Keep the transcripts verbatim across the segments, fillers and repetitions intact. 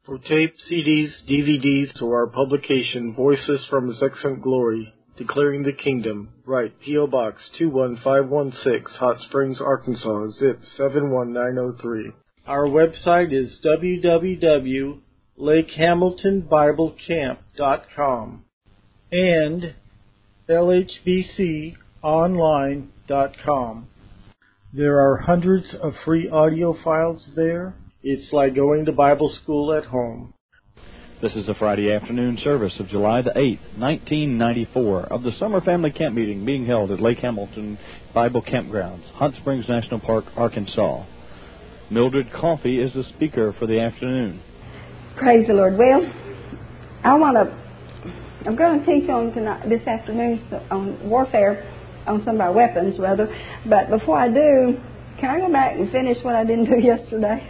For tape, C Ds, D V Ds, or our publication, Voices from His Excellent Glory, Declaring the Kingdom, write P O. Box two one five one six, Hot Springs, Arkansas, zip seven one nine zero three. Our website is w w w dot lake hamilton bible camp dot com and l h b c online dot com. There are hundreds of free audio files there. It's like going to Bible school at home. This is the Friday afternoon service of July the eighth, nineteen ninety-four, of the Summer Family Camp Meeting being held at Lake Hamilton Bible Campgrounds, Hot Springs National Park, Arkansas. Mildred Coffey is the speaker for the afternoon. Praise the Lord. Well, I want to, I'm going to teach on tonight, this afternoon on warfare, on some of our weapons, rather. But before I do, can I go back and finish what I didn't do yesterday?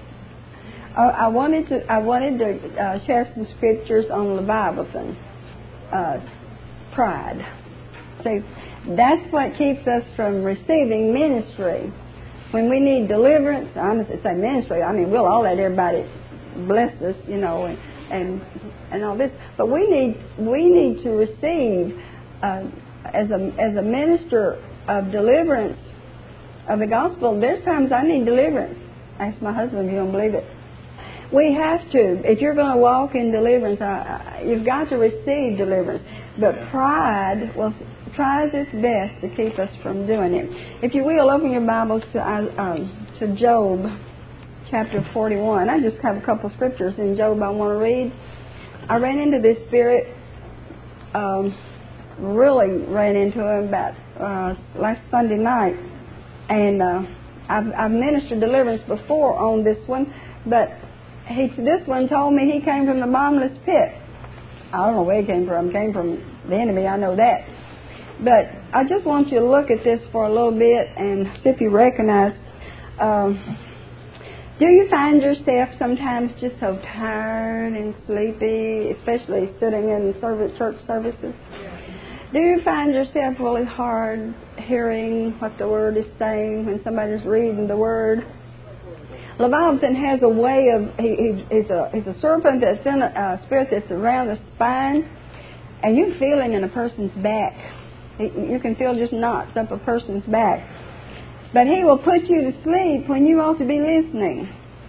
I wanted to I wanted to uh, share some scriptures on Leviathan, uh, pride. See, that's what keeps us from receiving ministry. When we need deliverance, I'm going to say ministry. I mean, we'll all let everybody bless us, you know, and and, and all this. But we need we need to receive uh, as a as a minister of deliverance of the gospel. There's times I need deliverance. Ask my husband if you don't believe it. We have to. If you're going to walk in deliverance, uh, you've got to receive deliverance. But pride will tries its best to keep us from doing it. If you will, open your Bibles to uh, um, to Job, chapter forty-one. I just have a couple of scriptures in Job I want to read. I ran into this spirit, um, really ran into him about uh, last Sunday night. And uh, I've, I've ministered deliverance before on this one, but He, this one told me he came from the bottomless pit. I don't know where he came from. He came from the enemy, I know that. But I just want you to look at this for a little bit and see if you recognize. Um, do you find yourself sometimes just so tired and sleepy, especially sitting in service, church services? Do you find yourself really hard hearing what the Word is saying when somebody's reading the Word? Leviathan has a way of, he, he, he's, a, he's a serpent that's in a, a spirit that's around the spine, and you feel him in a person's back. He, you can feel just knots up a person's back. But he will put you to sleep when you ought to be listening.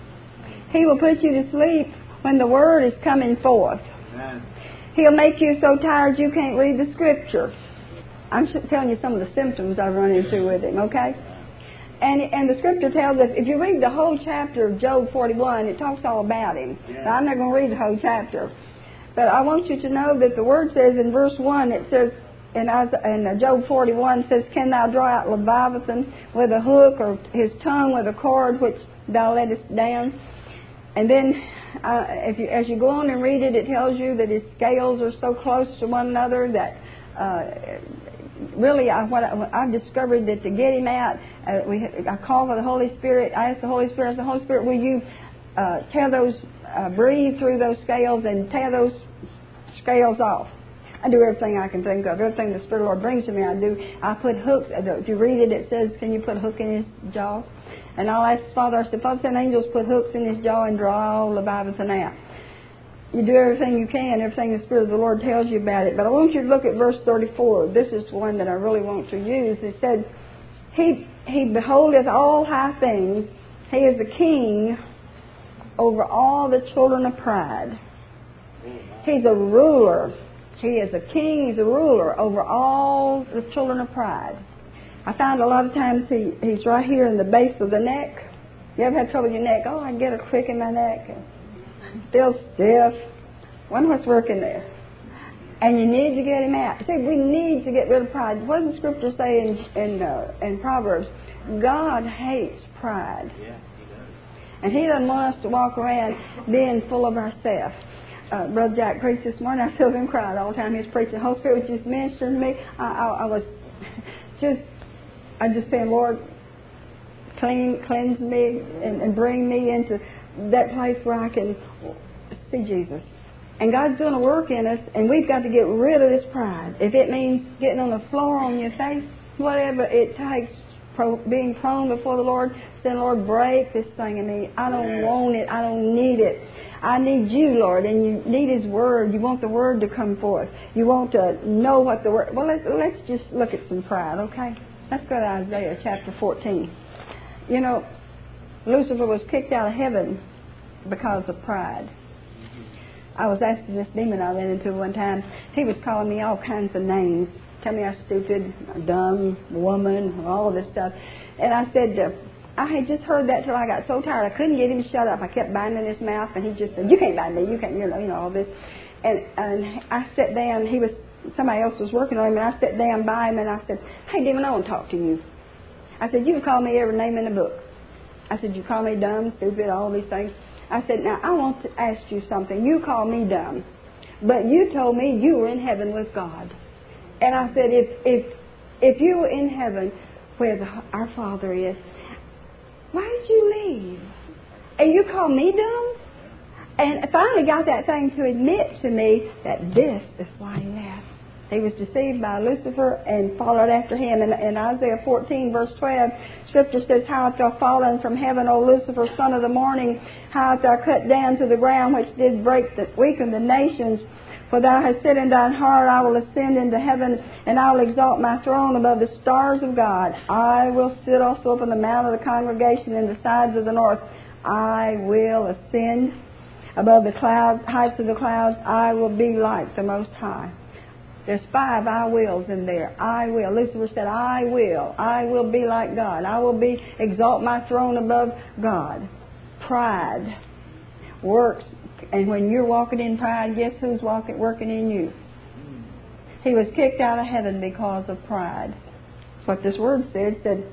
He will put you to sleep when the Word is coming forth. Amen. He'll make you so tired you can't read the Scripture. I'm telling you some of the symptoms I've run into with him, okay? And and the Scripture tells us, if you read the whole chapter of Job forty-one, it talks all about him. Yeah. Now, I'm not going to read the whole chapter. But I want you to know that the Word says in verse one, it says, in, in Job forty-one, says, can thou draw out Leviathan with a hook, or his tongue with a cord which thou lettest down? And then, uh, if you, as you go on and read it, it tells you that his scales are so close to one another that... Uh, Really, I, what I, I've discovered that to get him out, uh, we, I call for the Holy Spirit. I ask the Holy Spirit, I ask the Holy Spirit, will you uh, tear those, uh, breathe through those scales and tear those scales off? I do everything I can think of. Everything the Spirit of the Lord brings to me, I do. I put hooks. If you read it, it says, can you put a hook in his jaw? And I'll ask Father, I said, Father, send angels, put hooks in his jaw and draw all the Leviathan out. You do everything you can, everything the Spirit of the Lord tells you about it. But I want you to look at verse thirty-four. This is one that I really want to use. It said, He he beholdeth all high things. He is a king over all the children of pride. He's a ruler. He is a king. He's a ruler over all the children of pride. I find a lot of times he, he's right here in the base of the neck. You ever had trouble with your neck? Oh, I get a crick in my neck. Still stiff. Wonder what's working there. And you need to get him out. See, we need to get rid of pride. What does the Scripture say in in, uh, in Proverbs? God hates pride. Yes, He does. And He doesn't want us to walk around being full of ourselves. Uh, Brother Jack preached this morning. I feel him cry all the time. He was preaching. The Holy Spirit was just ministering to me. I, I, I was just, I just saying, Lord, clean, cleanse me and, and bring me into that place where I can see Jesus. And God's doing a work in us, and we've got to get rid of this pride. If it means getting on the floor on your face, whatever it takes, pro, being prone before the Lord, saying, Lord, break this thing in me. I don't want it. I don't need it. I need you, Lord, and you need His Word. You want the Word to come forth. You want to know what the Word... Well, let's, let's just look at some pride, okay? Let's go to Isaiah chapter fourteen. You know, Lucifer was kicked out of heaven because of pride. I was asking this demon I ran into one time. He was calling me all kinds of names. Tell me I'm stupid, dumb, woman, all this stuff. And I said... Uh, I had just heard that till I got so tired I couldn't get him to shut up. I kept binding his mouth, and he just said, "You can't bind me. You can't." You know, you know all this. And and I sat down. He was somebody else was working on him, and I sat down by him, and I said, "Hey, demon, I want to talk to you." I said, "You can call me every name in the book." I said, "You call me dumb, stupid, all these things." I said, "Now I want to ask you something. You call me dumb, but you told me you were in heaven with God." And I said, "If if if you were in heaven where the, our Father is, why did you leave? And you call me dumb?" And I finally got that thing to admit to me that this is why he left. He was deceived by Lucifer and followed after him. And in Isaiah fourteen, verse twelve, Scripture says, "How art thou fallen from heaven, O Lucifer, son of the morning? How art thou cut down to the ground, which did break the, weaken the nations? For thou hast said in thine heart, I will ascend into heaven, and I will exalt my throne above the stars of God. I will sit also upon the mount of the congregation in the sides of the north. I will ascend above the clouds, heights of the clouds. I will be like the Most High." There's five I wills in there. I will. Lucifer said, I will. I will be like God. I will be exalt my throne above God. Pride works. And when you're walking in pride, guess who's walking, working in you? He was kicked out of heaven because of pride. That's what this word said. said.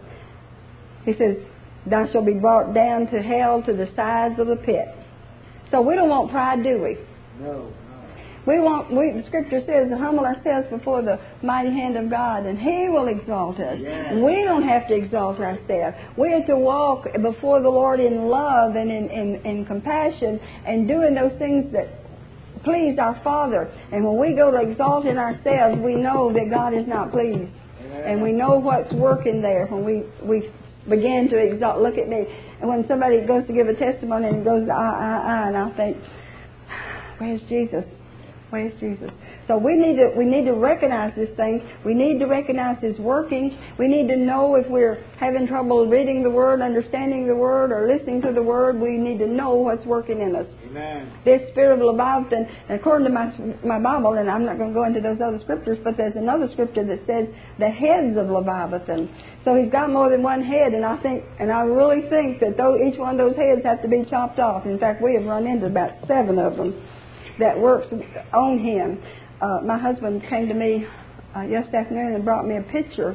He says, "Thou shalt be brought down to hell, to the sides of the pit." So we don't want pride, do we? No. We want, we, the Scripture says, to humble ourselves before the mighty hand of God, and He will exalt us. Yes. We don't have to exalt ourselves. We have to walk before the Lord in love and in, in, in compassion and doing those things that please our Father. And when we go to exalting ourselves, we know that God is not pleased. Amen. And we know what's working there when we, we begin to exalt. Look at me. And when somebody goes to give a testimony and goes, ah, ah, ah, and I'll think, where's Jesus? Where's Jesus? So we need to we need to recognize this thing. We need to recognize His working. We need to know if we're having trouble reading the Word, understanding the Word, or listening to the Word. We need to know what's working in us. Amen. This spirit of Leviathan, according to my my Bible, and I'm not going to go into those other scriptures, but there's another scripture that says the heads of Leviathan. So he's got more than one head, and I think, and I really think that though each one of those heads have to be chopped off. In fact, we have run into about seven of them that works on him. Uh, my husband came to me uh, yesterday afternoon and brought me a picture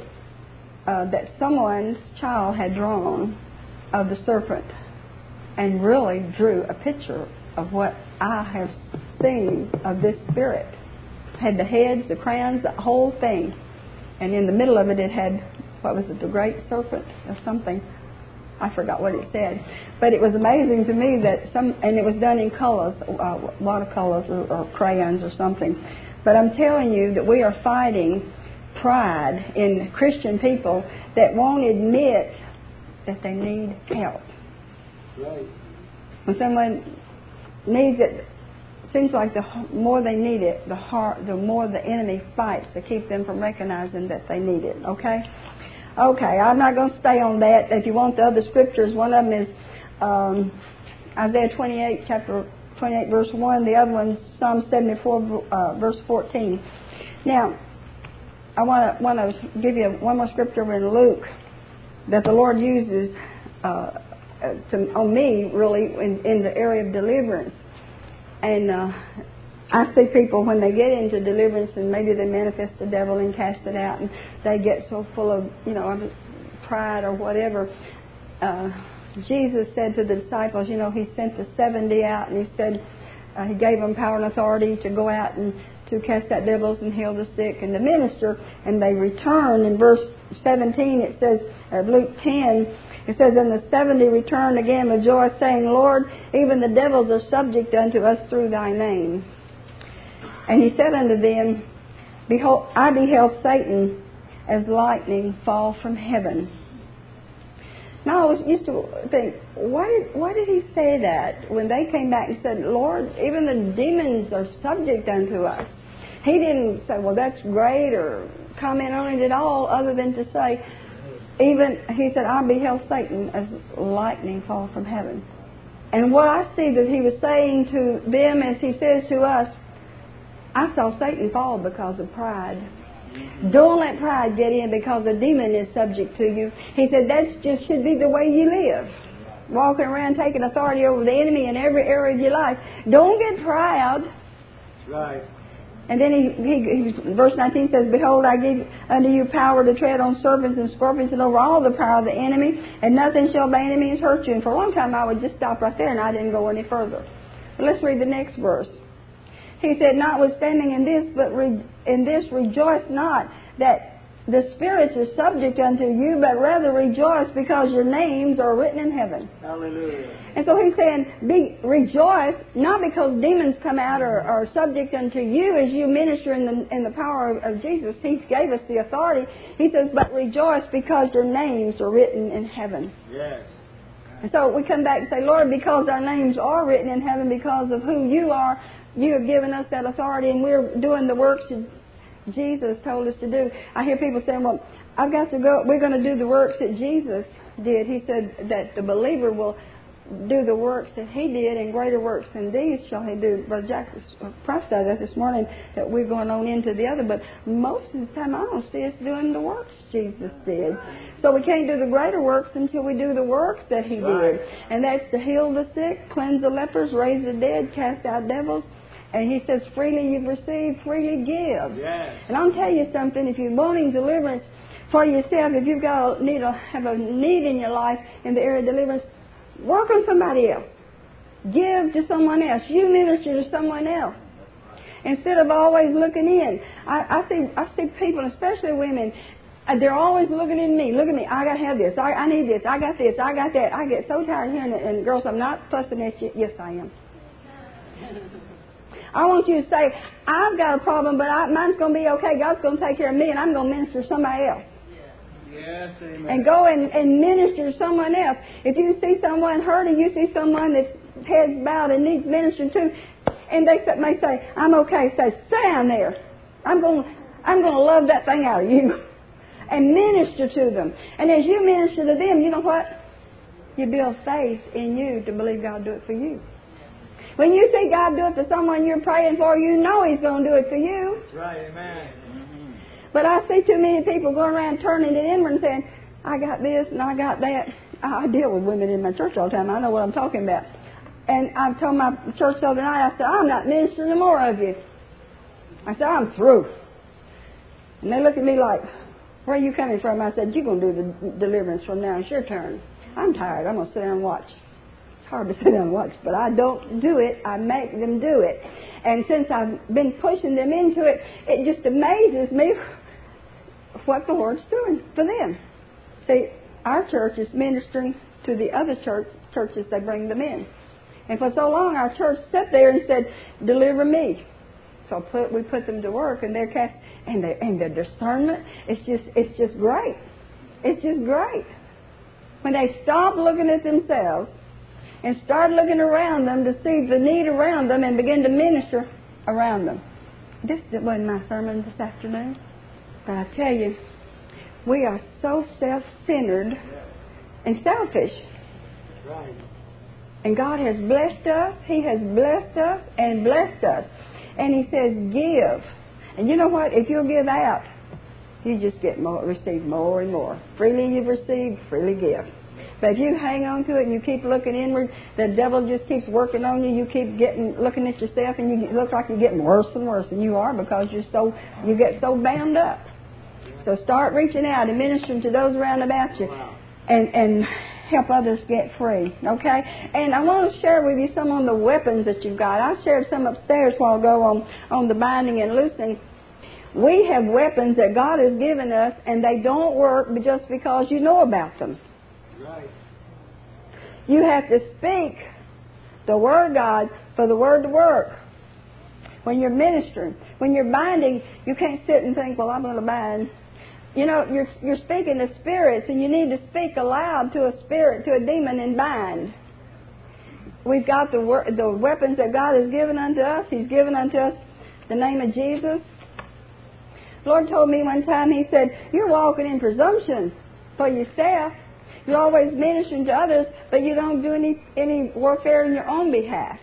uh, that someone's child had drawn of the serpent, and really drew a picture of what I have seen of this spirit. Had the heads, the crowns, the whole thing, and in the middle of it, it had, what was it, the great serpent or something. I forgot what it said. But it was amazing to me that some, and it was done in colors, uh, watercolors or, or crayons or something. But I'm telling you that we are fighting pride in Christian people that won't admit that they need help. Right. When someone needs it, it seems like the more they need it, the hard, the more the enemy fights to keep them from recognizing that they need it. Okay? Okay, I'm not going to stay on that. If you want the other scriptures, one of them is um, Isaiah twenty-eight, chapter twenty-eight, verse one. The other one's Psalm seventy-four, uh, verse fourteen. Now, I want to want to give you one more scripture in Luke that the Lord uses uh, to, on me, really, in, in the area of deliverance. And uh, I see people when they get into deliverance and maybe they manifest the devil and cast it out, and they get so full of, you know, pride or whatever. Uh, Jesus said to the disciples, you know, He sent the seventy out, and He said uh, He gave them power and authority to go out and to cast out devils and heal the sick and to minister. And they returned. In verse seventeen, it says, of Luke ten, it says, and the seventy returned again with joy, saying, Lord, even the devils are subject unto us through Thy name. And He said unto them, Behold, I beheld Satan as lightning fall from heaven. And I always used to think, why did, why did he say that when they came back and said, Lord, even the demons are subject unto us? He didn't say, well, that's great, or comment on it at all, other than to say, even, he said, I beheld Satan as lightning fall from heaven. And what I see that he was saying to them, as he says to us, I saw Satan fall because of pride. Don't let pride get in because the demon is subject to you. He said that just should be the way you live. Walking around taking authority over the enemy in every area of your life. Don't get proud. Right. And then he, he, he, verse nineteen says, Behold, I give unto you power to tread on serpents and scorpions and over all the power of the enemy, and nothing shall by any means hurt you. And for a long time I would just stop right there and I didn't go any further. But let's read the next verse. He said, notwithstanding in this, but re- in this rejoice not that the spirits are subject unto you, but rather rejoice because your names are written in heaven. Hallelujah. And so he's saying, be, rejoice, not because demons come out or are subject unto you as you minister in the, in the power of, of Jesus. He gave us the authority. He says, but rejoice because your names are written in heaven. Yes. And so we come back and say, Lord, because our names are written in heaven because of who you are, you have given us that authority, and we're doing the works that Jesus told us to do. I hear people saying, well, I've got to go, we're going to do the works that Jesus did. He said that the believer will do the works that he did, and greater works than these shall he do. Brother Jack prophesied that this morning, that we're going on into the other, but most of the time I don't see us doing the works Jesus did. So we can't do the greater works until we do the works that he did. And that's to heal the sick, cleanse the lepers, raise the dead, cast out devils. And he says, freely you've received, freely give. Yes. And I'll tell you something, if you're wanting deliverance for yourself, if you've got a need, a, have a need in your life in the area of deliverance, work on somebody else. Give to someone else. You minister to someone else. Instead of always looking in. I, I see I see people, especially women, they're always looking at me. Look at me. I got to have this. I, I need this. I got this. I got that. I get so tired of hearing it. And girls, I'm not fussing at you. Yes, I am. I want you to say, I've got a problem, but I, mine's going to be okay. God's going to take care of me, and I'm going to minister to somebody else. Yes, amen. And go and, and minister to someone else. If you see someone hurting, you see someone that's head's bowed and needs ministering to, and they may say, I'm okay. Say, stay down there. I'm going, I'm going to love that thing out of you. And minister to them. And as you minister to them, you know what? You build faith in you to believe God will do it for you. When you see God do it for someone you're praying for, you know He's going to do it for you. That's right, amen. Mm-hmm. But I see too many people going around turning it inward and saying, I got this and I got that. I deal with women in my church all the time. I know what I'm talking about. And I told my church the other night, I said, I'm not ministering to more of you. I said, I'm through. And they look at me like, where are you coming from? I said, you're going to do the deliverance from now. It's your turn. I'm tired. I'm going to sit there and watch. It's hard to sit down and watch, but I don't do it. I make them do it. And since I've been pushing them into it, it just amazes me what the Lord's doing for them. See, our church is ministering to the other church, churches that bring them in. And for so long, our church sat there and said, deliver me. So put, we put them to work, and they're cast, and, they, and their discernment, it's just, it's just great. It's just great. When they stop looking at themselves and start looking around them to see the need around them and begin to minister around them. This wasn't my sermon this afternoon, but I tell you, we are so self-centered and selfish. Right. And God has blessed us. He has blessed us and blessed us. And He says, give. And you know what? If you'll give out, you just get more, receive more and more. Freely you've received, freely give. But if you hang on to it and you keep looking inward, the devil just keeps working on you. You keep getting looking at yourself, and you look like you're getting worse and worse than you are because you're so you get so bound up. So start reaching out and ministering to those around about you, and and help others get free. Okay? And I want to share with you some of the weapons that you've got. I shared some upstairs a while ago on on the binding and loosing. We have weapons that God has given us, and they don't work just because you know about them. Right. You have to speak the Word of God for the Word to work. When you're ministering, when you're binding, you can't sit and think, well, I'm going to bind. You know, you're, you're speaking to spirits, and you need to speak aloud to a spirit, to a demon, and bind. We've got the, wor- the weapons that God has given unto us. He's given unto us the name of Jesus. The Lord told me one time, He said, you're walking in presumption for yourself. You're always ministering to others, but you don't do any, any warfare in your own behalf.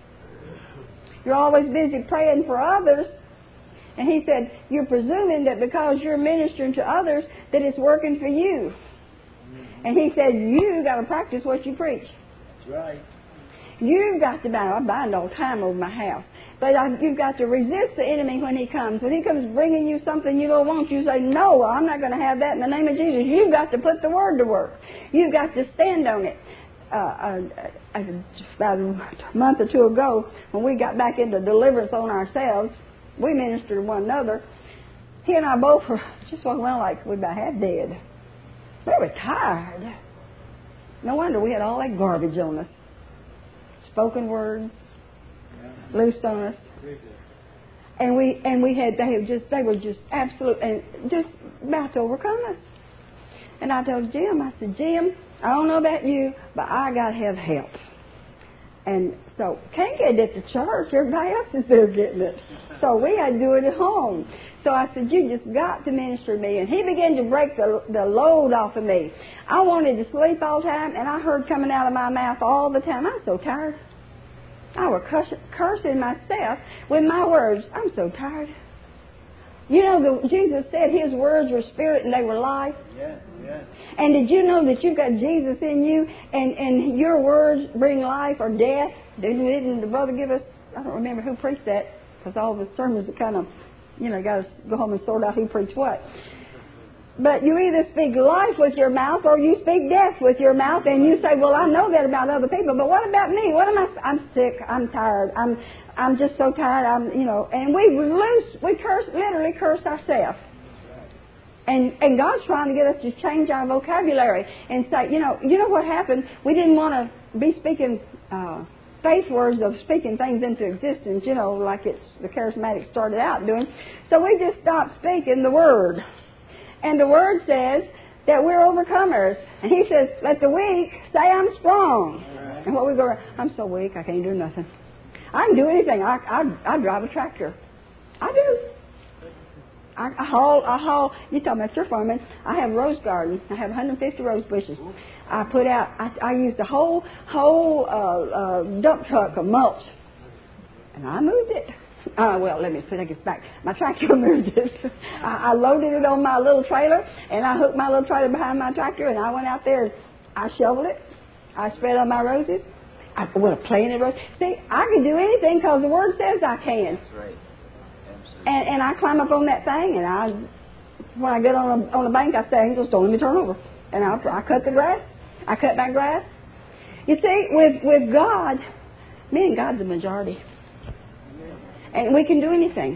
You're always busy praying for others. And He said, you're presuming that because you're ministering to others, that it's working for you. And He said, you got to practice what you preach. That's right. You've got to bind. I bind all the time over my house. But I, you've got to resist the enemy when he comes. When he comes bringing you something you don't want, you say, no, I'm not going to have that in the name of Jesus. You've got to put the word to work. You've got to stand on it. Uh, uh, uh, about a month or two ago, when we got back into deliverance on ourselves, we ministered to one another. He and I both were just walking around like we about half dead. We were tired. No wonder we had all that garbage on us. Spoken words, loosed on us, and we and we had they just they were just absolute and just about to overcome us. And I told Jim, I said, Jim, I don't know about you, but I got to have help. And so can't get it at the church. Everybody else is there getting it. So we had to do it at home. So I said, you just got to minister to me. And he began to break the, the load off of me. I wanted to sleep all the time, and I heard coming out of my mouth all the time, I'm so tired. I was cursing, cursing myself with my words. I'm so tired. You know, the, Jesus said His words were spirit and they were life. Yes, yes. And did you know that you've got Jesus in you, and, and your words bring life or death? Didn't, didn't the brother give us, I don't remember who preached that, because all the sermons are kind of, you know, got to go home and sort out who preached what. But you either speak life with your mouth or you speak death with your mouth, and you say, well, I know that about other people, but what about me? What am I? I'm sick. I'm tired. I'm I'm just so tired. I'm, you know, and we lose, we curse, literally curse ourselves. And and God's trying to get us to change our vocabulary and say, you know, you know what happened? We didn't want to be speaking uh, faith words of speaking things into existence, you know, like it's the charismatics started out doing. So we just stopped speaking the word. And the word says that we're overcomers. And He says, let the weak say I'm strong. Right. And what we go, I'm so weak, I can't do nothing. I can do anything. I, I, I drive a tractor. I do. I, I haul, I haul, you talking about your farming. I have a rose garden. I have one hundred fifty rose bushes. I put out, I, I used a whole, whole uh, uh, dump truck of mulch. And I moved it. Uh, well, let me take it back. My tractor moved it. I, I loaded it on my little trailer, and I hooked my little trailer behind my tractor, and I went out there and I shoveled it. I spread on my roses. I went a planted rose. See, I can do anything because the Word says I can. That's right. Absolutely. And, and I climb up on that thing, and I, when I get on a, on a bank, I say, angels, don't let me turn over. And I, I cut the grass. I cut my grass. You see, with, with God, me and God's the majority. And we can do anything.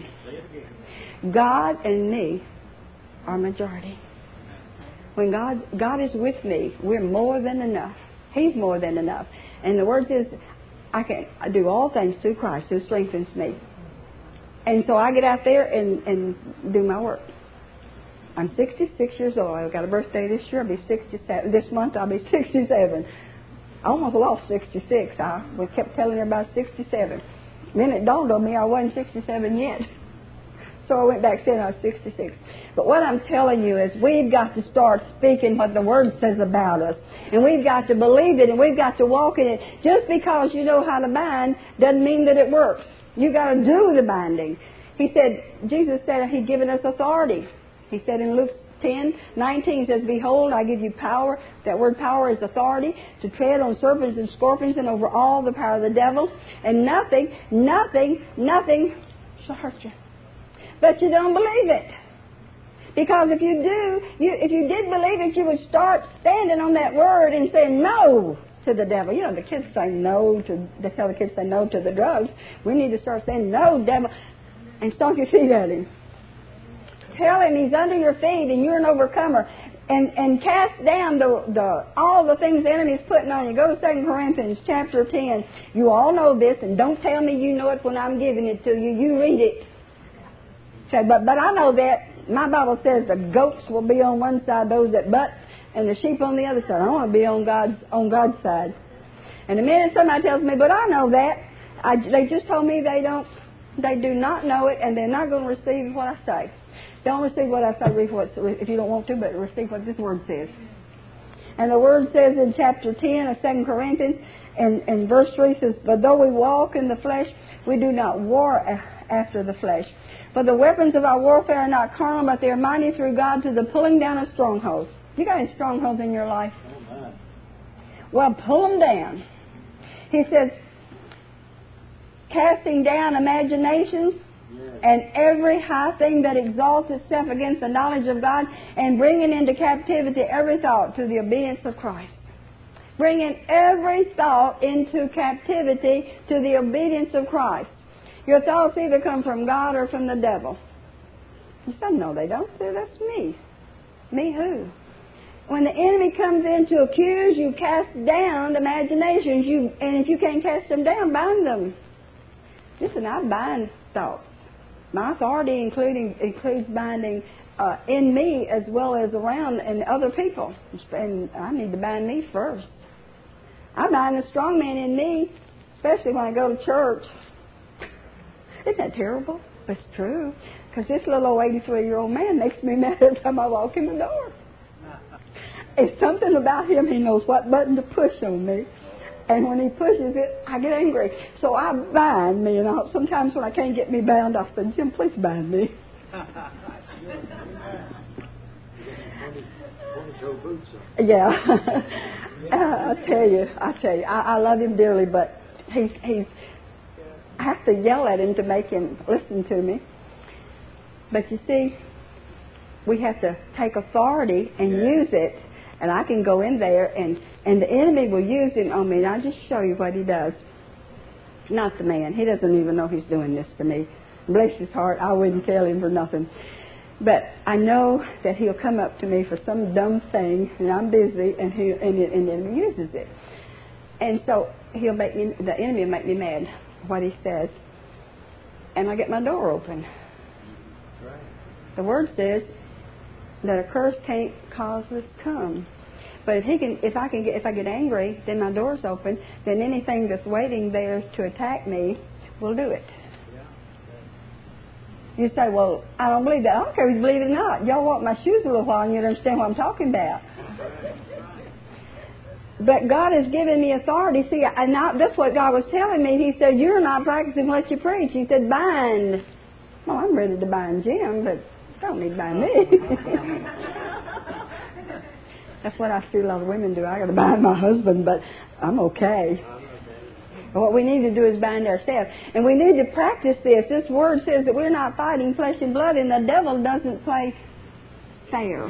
God and me are majority. When God God is with me, we're more than enough. He's more than enough. And the word says, I can I do all things through Christ who strengthens me. And so I get out there and, and do my work. I'm sixty-six years old. I've got a birthday this year. I'll be sixty-seven. This month I'll be sixty-seven. I almost lost sixty-six. I we kept telling everybody sixty-seven. Then it dawned on me I wasn't sixty-seven yet. So I went back saying I was sixty-six. But what I'm telling you is we've got to start speaking what the Word says about us. And we've got to believe it, and we've got to walk in it. Just because you know how to bind doesn't mean that it works. You've got to do the binding. He said, Jesus said He'd given us authority. He said in Luke ten nineteen, says, behold, I give you power. That word power is authority, to tread on serpents and scorpions and over all the power of the devil. And nothing, nothing, nothing shall hurt you. But you don't believe it. Because if you do, you, if you did believe it, you would start standing on that word and saying no to the devil. You know, the kids say no to, they tell the kids say no to the drugs. We need to start saying no, devil, and stomp your feet at him. Tell him he's under your feet and you're an overcomer. And and cast down the, the all the things the enemy is putting on you. Go to Second Corinthians chapter ten. You all know this, and don't tell me you know it when I'm giving it to you. You read it. Say, but but I know that. my Bible says the goats will be on one side, those that butt, and the sheep on the other side. I want to be on God's on God's side. And the minute somebody tells me, but I know that, I, they just told me they don't, they do not know it, and they're not going to receive what I say. Don't receive what I say if you don't want to, but receive what this word says. And the word says in chapter ten of Second Corinthians, and, and verse three says, but though we walk in the flesh, we do not war after the flesh. For the weapons of our warfare are not carnal, but they are mighty through God to the pulling down of strongholds. You got any strongholds in your life? Oh, well, pull them down. He says, casting down imaginations and every high thing that exalts itself against the knowledge of God, and bringing into captivity every thought to the obedience of Christ. Bringing every thought into captivity to the obedience of Christ. Your thoughts either come from God or from the devil. You said, no, they don't. Say, that's me. Me who? When the enemy comes in to accuse, you cast down the imaginations. You, and if you can't cast them down, bind them. Listen, I bind thoughts. My authority including includes binding uh, in me as well as around and other people. And I need to bind me first. I bind the strong man in me, especially when I go to church. Isn't that terrible? It's true. Because this little old eighty-three-year-old man makes me mad every time I walk in the door. It's something about him. He knows what button to push on me. And when he pushes it, I get angry. So I bind me. And I'll, sometimes when I can't get me bound, I'll say, Jim, please bind me. Yeah. uh, I tell you, I tell you, I, I love him dearly, but he's, he's, I have to yell at him to make him listen to me. But you see, we have to take authority and yeah. use it. And I can go in there, and, and the enemy will use him on me. And I'll just show you what he does. Not the man. He doesn't even know he's doing this to me. Bless his heart. I wouldn't tell him for nothing. But I know that he'll come up to me for some dumb thing, and I'm busy, and he and, and the enemy uses it. And so he'll make me. The enemy will make me mad. What he says, and I get my door open. The word says that a curse can't cause us to come. But if he can, if I can get, if I get angry, then my door's open. Then anything that's waiting there to attack me will do it. You say, well, I don't believe that. I don't care if you believe it or not. Y'all walk my shoes a little while and you'd understand what I'm talking about. But God has given me authority. See, and now, that's what God was telling me. He said, you're not practicing what you preach. He said, bind. Well, I'm ready to bind Jim, but don't need to bind me. That's what I see a lot of women do. I got to bind my husband, but I'm okay. What we need to do is bind ourselves. And we need to practice this. This word says that we're not fighting flesh and blood, and the devil doesn't play fair.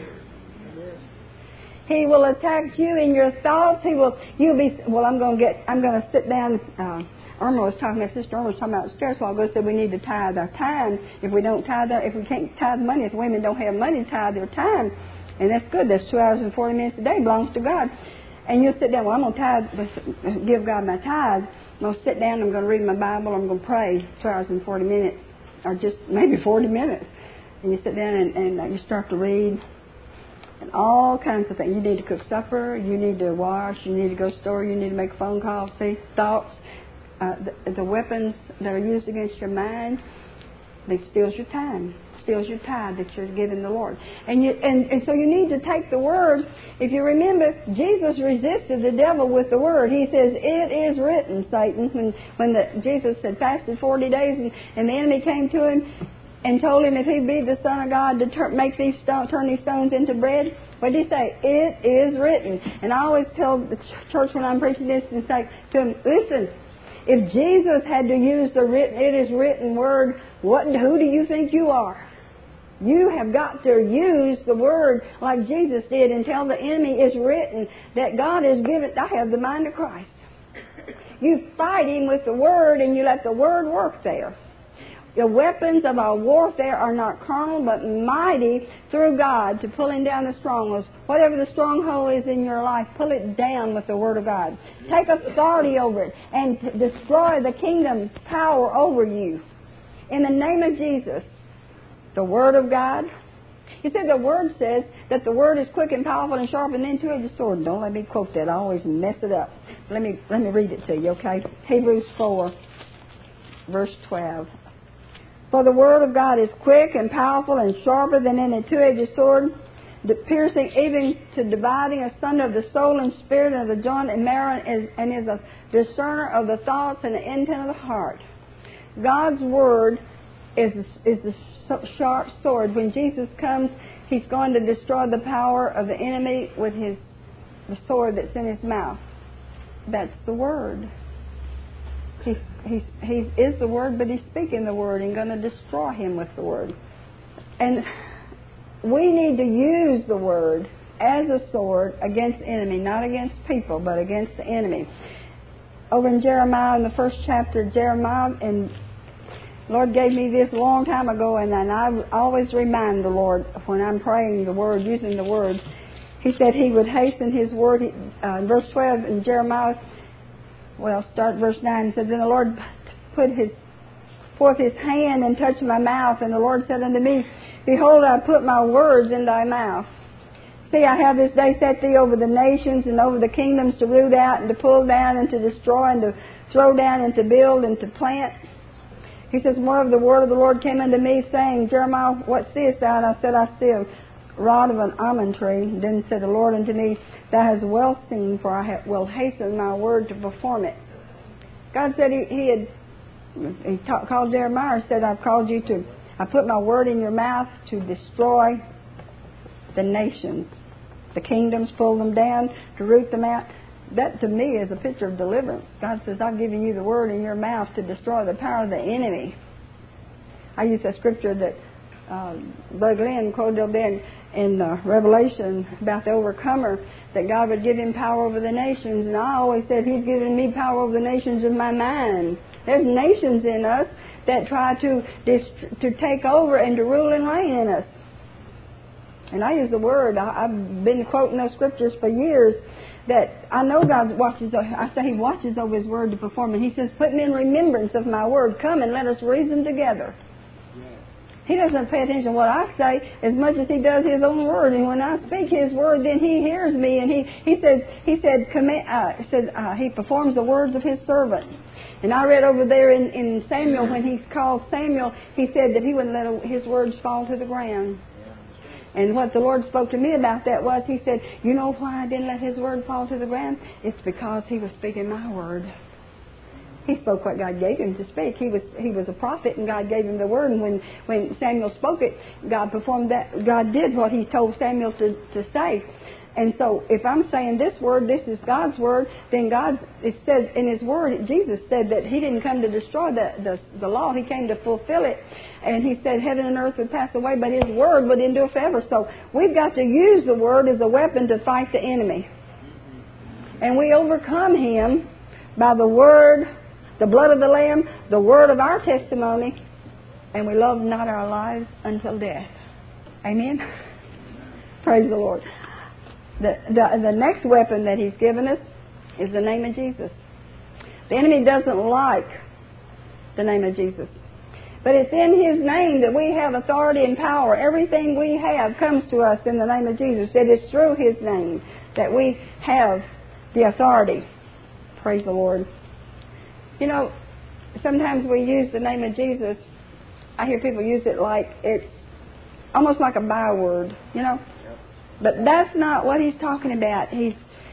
He will attack you in your thoughts. He will, you'll be, well, I'm going to get, I'm going to sit down. Uh, Irma was talking, my sister Irma was talking about upstairs a while ago, said we need to tithe our time. If we don't tithe, our, if we can't tithe money, if women don't have money to tithe their time, and that's good. That's two hours and forty minutes a day belongs to God. And you'll sit down, well, I'm going to tithe, give God my tithe. I'm going to sit down, I'm going to read my Bible, I'm going to pray two hours and forty minutes, or just maybe forty minutes. And you sit down and, and you start to read. And all kinds of things. You need to cook supper. You need to wash. You need to go to the store. You need to make a phone call. See, thoughts. Uh, the, the weapons that are used against your mind, they steals your time. Steals your tithe that you're giving the Lord. And, you, and, and so you need to take the word. If you remember, Jesus resisted the devil with the word. He says, it is written, Satan. When, when the, Jesus had fasted forty days and, and the enemy came to him and told him if he be the Son of God to turn, make these stone, turn these stones into bread. What did he say? It is written. And I always tell the church when I'm preaching this and say to them, listen, if Jesus had to use the written, it is written word, what? Who do you think you are? You have got to use the word like Jesus did and tell the enemy it's written that God has given. I have the mind of Christ. You fight him with the word and you let the word work there. The weapons of our warfare are not carnal, but mighty through God to pulling down the strongholds. Whatever the stronghold is in your life, pull it down with the Word of God. Take authority over it and destroy the kingdom's power over you. In the name of Jesus, the Word of God, You see, the Word says that the Word is quick and powerful and sharp and then two-edged sword. Don't let me quote that. I always mess it up. Let me let me read it to you, okay? Hebrews four, verse twelve. For the Word of God is quick and powerful and sharper than any two-edged sword, piercing even to dividing asunder of the soul and spirit and of the joint and marrow, and is a discerner of the thoughts and the intent of the heart. God's Word is is the sharp sword. When Jesus comes, He's going to destroy the power of the enemy with his the sword that's in His mouth. That's the Word. He he he is the Word, but He's speaking the Word and going to destroy him with the Word. And we need to use the Word as a sword against the enemy, not against people, but against the enemy. Over in Jeremiah, in the first chapter of Jeremiah, and Lord gave me this a long time ago, and, and I always remind the Lord when I'm praying the Word, using the Word. He said He would hasten His Word. Uh, in verse twelve in Jeremiah, well, start verse nine. It said, Then the Lord put his forth His hand and touched my mouth, and the Lord said unto me, Behold, I put my words in thy mouth. See, I have this day set thee over the nations and over the kingdoms to root out and to pull down and to destroy and to throw down and to build and to plant. He says, Moreover, the word of the Lord came unto me, saying, Jeremiah, what seest thou? And I said, I see a rod of an almond tree. And then said the Lord unto me, Thou hast well seen, for I will hasten my word to perform it. God said He, he had He ta- called Jeremiah and said, I've called you to, I put my word in your mouth to destroy the nations, the kingdoms, pull them down, to root them out. That to me is a picture of deliverance. God says, I've given you the word in your mouth to destroy the power of the enemy. I use a scripture that uh, Brother Glenn quoted in, in uh, Revelation about the overcomer, that God would give him power over the nations. And I always said, He's given me power over the nations of my mind. There's nations in us that try to dist- to take over and to rule and reign in us. And I use the word. I, I've been quoting those scriptures for years. That I know God watches. I say He watches over His word to perform it. He says, "Put me in remembrance of my word. Come and let us reason together." Yeah. He doesn't pay attention to what I say as much as He does His own word. And when I speak His word, then He hears me. And He He says He said command, uh, said uh, He performs the words of His servant. And I read over there in, in Samuel, when He called Samuel, He said that He wouldn't let His words fall to the ground. And what the Lord spoke to me about that was, He said, you know why I didn't let His word fall to the ground? It's because He was speaking my word. He spoke what God gave Him to speak. He was he was a prophet, and God gave him the word. And when, when Samuel spoke it, God performed that. God did what He told Samuel to, to say. And so if I'm saying this word, this is God's word, then God, it says in His word, Jesus said that He didn't come to destroy the, the, the law. He came to fulfill it. And He said heaven and earth would pass away, but His word would endure forever. So we've got to use the word as a weapon to fight the enemy. And we overcome him by the word, the blood of the Lamb, the word of our testimony, and we love not our lives until death. Amen? Praise the Lord. The, the, the next weapon that He's given us is the name of Jesus. The enemy doesn't like the name of Jesus. But it's in His name that we have authority and power. Everything we have comes to us in the name of Jesus. It is through His name that we have the authority. Praise the Lord. You know, sometimes we use the name of Jesus. I hear people use it like it's almost like a byword, you know. But that's not what He's talking about. He's,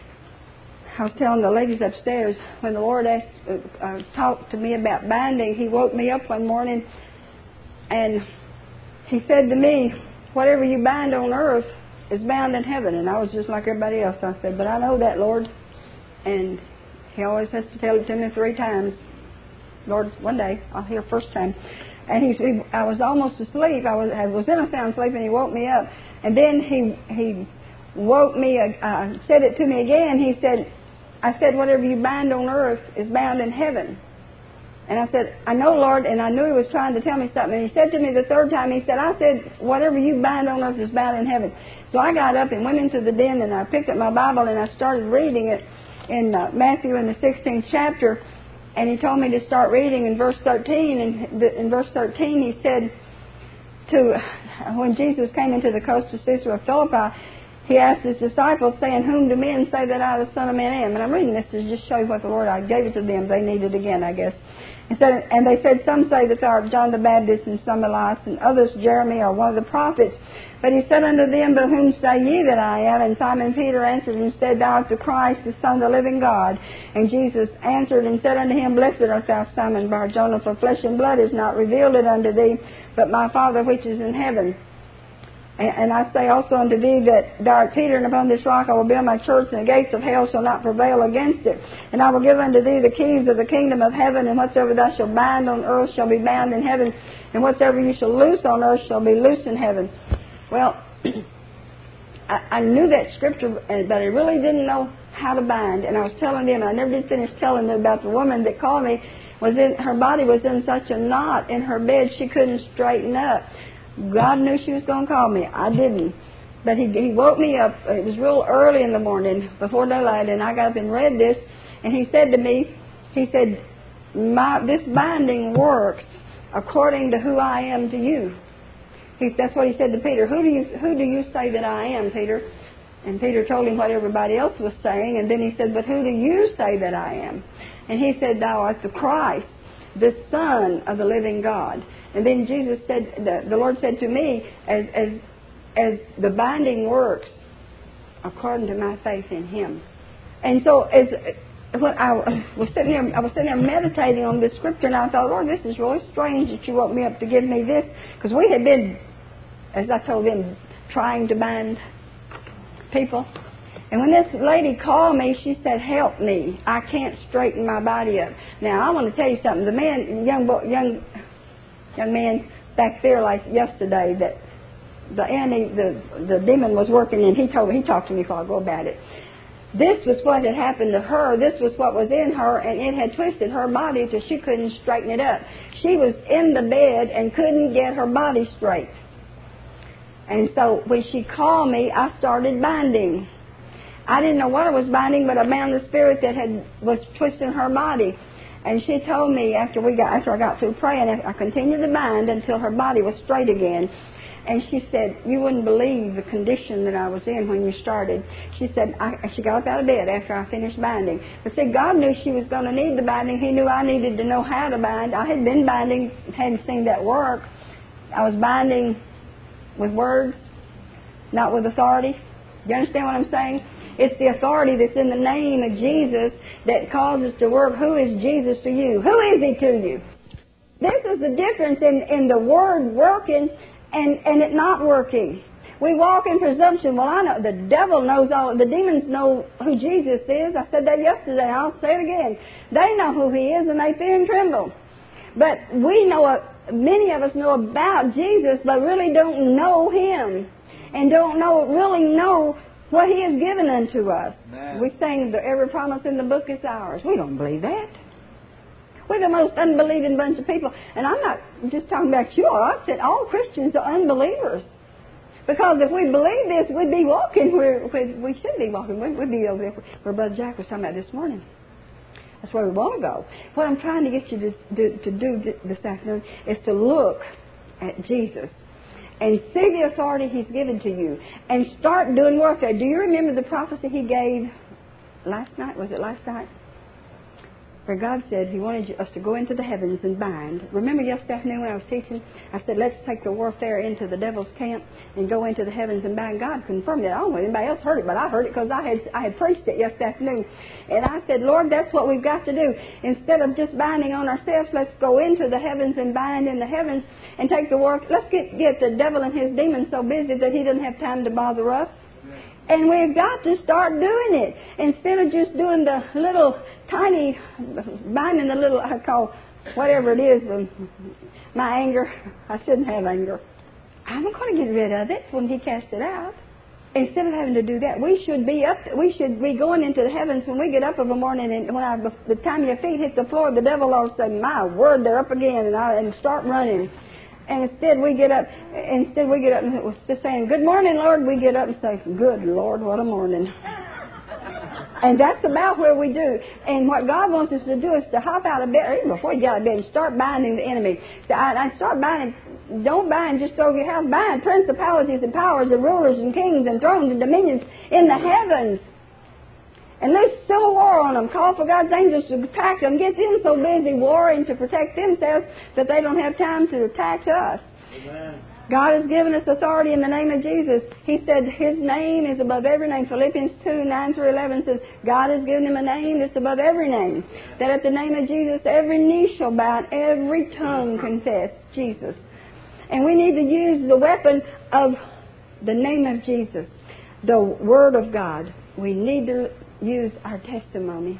I was telling the ladies upstairs, when the Lord asked, uh, uh, talked to me about binding, He woke me up one morning and He said to me, whatever you bind on earth is bound in heaven. And I was just like everybody else. I said, but I know that, Lord. And He always has to tell it to me three times. Lord, one day, I'll hear first time. And he, he, I was almost asleep. I was, I was in a sound sleep, and He woke me up. And then he he woke me, uh, said it to me again. He said, I said, whatever you bind on earth is bound in heaven. And I said, I know, Lord, and I knew He was trying to tell me something. And He said to me the third time, He said, I said, whatever you bind on earth is bound in heaven. So I got up and went into the den, and I picked up my Bible, and I started reading it in uh, Matthew in the sixteenth chapter. And He told me to start reading in verse thirteen. And in verse thirteen He said, to when Jesus came into the coast of Caesarea Philippi, he asked his disciples, saying, "Whom do men say that I, the Son of Man, am?" And I'm reading this to just show you what the Lord, I gave it to them. They need it again, I guess. And, said, and they said, "Some say that thou art John the Baptist, and some Elias, and others Jeremy, or one of the prophets." But he said unto them, "But whom say ye that I am?" And Simon Peter answered and said, "Thou art the Christ, the Son of the living God." And Jesus answered and said unto him, "Blessed art thou, Simon Bar-Jonah, for flesh and blood is not revealed it unto thee, but my Father which is in heaven. And I say also unto thee that thou art Peter, and upon this rock I will build my church, and the gates of hell shall not prevail against it. And I will give unto thee the keys of the kingdom of heaven, and whatsoever thou shalt bind on earth shall be bound in heaven, and whatsoever you shall loose on earth shall be loosed in heaven." Well, I, I knew that scripture, but I really didn't know how to bind. And I was telling them, and I never did finish telling them about the woman that called me. Was in her body was in such a knot in her bed she couldn't straighten up. God knew she was going to call me. I didn't. But he, he woke me up. It was real early in the morning, before daylight, and I got up and read this. And he said to me, he said, My, this binding works according to who I am to you. He, that's what he said to Peter. Who do you who do you say that I am, Peter? And Peter told him what everybody else was saying. And then he said, "But who do you say that I am?" And he said, "Thou art the Christ, the Son of the living God." And then Jesus said, the, the Lord said to me, as, as, as the binding works according to my faith in Him. And so as when I was sitting there, I was sitting there meditating on this scripture, and I thought, Lord, this is really strange that you woke me up to give me this, because we had been, as I told them, trying to bind people. And when this lady called me, she said, "Help me! I can't straighten my body up." Now I want to tell you something. The man, young boy, young. young man back there like yesterday, that the enemy, the the demon was working, and he told he talked to me before I go about it. This was what had happened to her. This was what was in her, and it had twisted her body till she couldn't straighten it up. She was in the bed and couldn't get her body straight. And so when she called me, I started binding. I didn't know what I was binding, but I bound the spirit that had was twisting her body. And she told me after we got after I got through praying, I continued to bind until her body was straight again. And she said, "You wouldn't believe the condition that I was in when you started." She said, I, she got up out of bed after I finished binding. But see, God knew she was going to need the binding. He knew I needed to know how to bind. I had been binding, hadn't seen that work. I was binding with words, not with authority. You understand what I'm saying? It's the authority that's in the name of Jesus that causes to work. Who is Jesus to you? Who is He to you? This is the difference in, in the Word working and, and it not working. We walk in presumption. Well, I know the devil knows all. The demons know who Jesus is. I said that yesterday. I'll say it again. They know who He is, and they fear and tremble. But we know, uh, many of us know about Jesus, but really don't know Him, and don't know really know what He has given unto us. Amen. We sing that every promise in the book is ours. We don't believe that. We're the most unbelieving bunch of people. And I'm not just talking about you all. I said all Christians are unbelievers. Because if we believe this, we'd be walking where, where we should be walking. We'd, we'd be over there where Brother Jack was talking about this morning. That's where we want to go. What I'm trying to get you to do, to do this afternoon is to look at Jesus and see the authority He's given to you and start doing warfare. Do you remember the prophecy He gave last night? Was it last night? Where God said He wanted us to go into the heavens and bind. Remember yesterday afternoon when I was teaching, I said, let's take the warfare into the devil's camp and go into the heavens and bind. God confirmed it. I don't know if anybody else heard it, but I heard it because I had, I had preached it yesterday afternoon. And I said, Lord, that's what we've got to do. Instead of just binding on ourselves, let's go into the heavens and bind in the heavens and take the war. Let's get, get the devil and his demons so busy that he doesn't have time to bother us. And we've got to start doing it. Instead of just doing the little tiny, binding the little, I call whatever it is, my anger. I shouldn't have anger. I'm going to get rid of it when He casts it out. Instead of having to do that, we should be up. We should be going into the heavens when we get up in the morning. And when I, the time your feet hit the floor, the devil will say, "My word, they're up again," and, I, and start running. And instead we get up, instead we get up and it was just saying, "Good morning, Lord," we get up and say, "Good Lord, what a morning." And that's about where we do. And what God wants us to do is to hop out of bed, even before you get out of bed, and start binding the enemy. So I, I start binding, don't bind just over your house, bind principalities and powers and rulers and kings and thrones and dominions in the heavens. And loose civil war on them. Call for God's angels to attack them. Get them so busy warring to protect themselves that they don't have time to attack us. Amen. God has given us authority in the name of Jesus. He said His name is above every name. Philippians two, nine through eleven says, God has given Him a name that's above every name. That at the name of Jesus, every knee shall bow and every tongue confess Jesus. And we need to use the weapon of the name of Jesus, the Word of God. We need to use our testimony.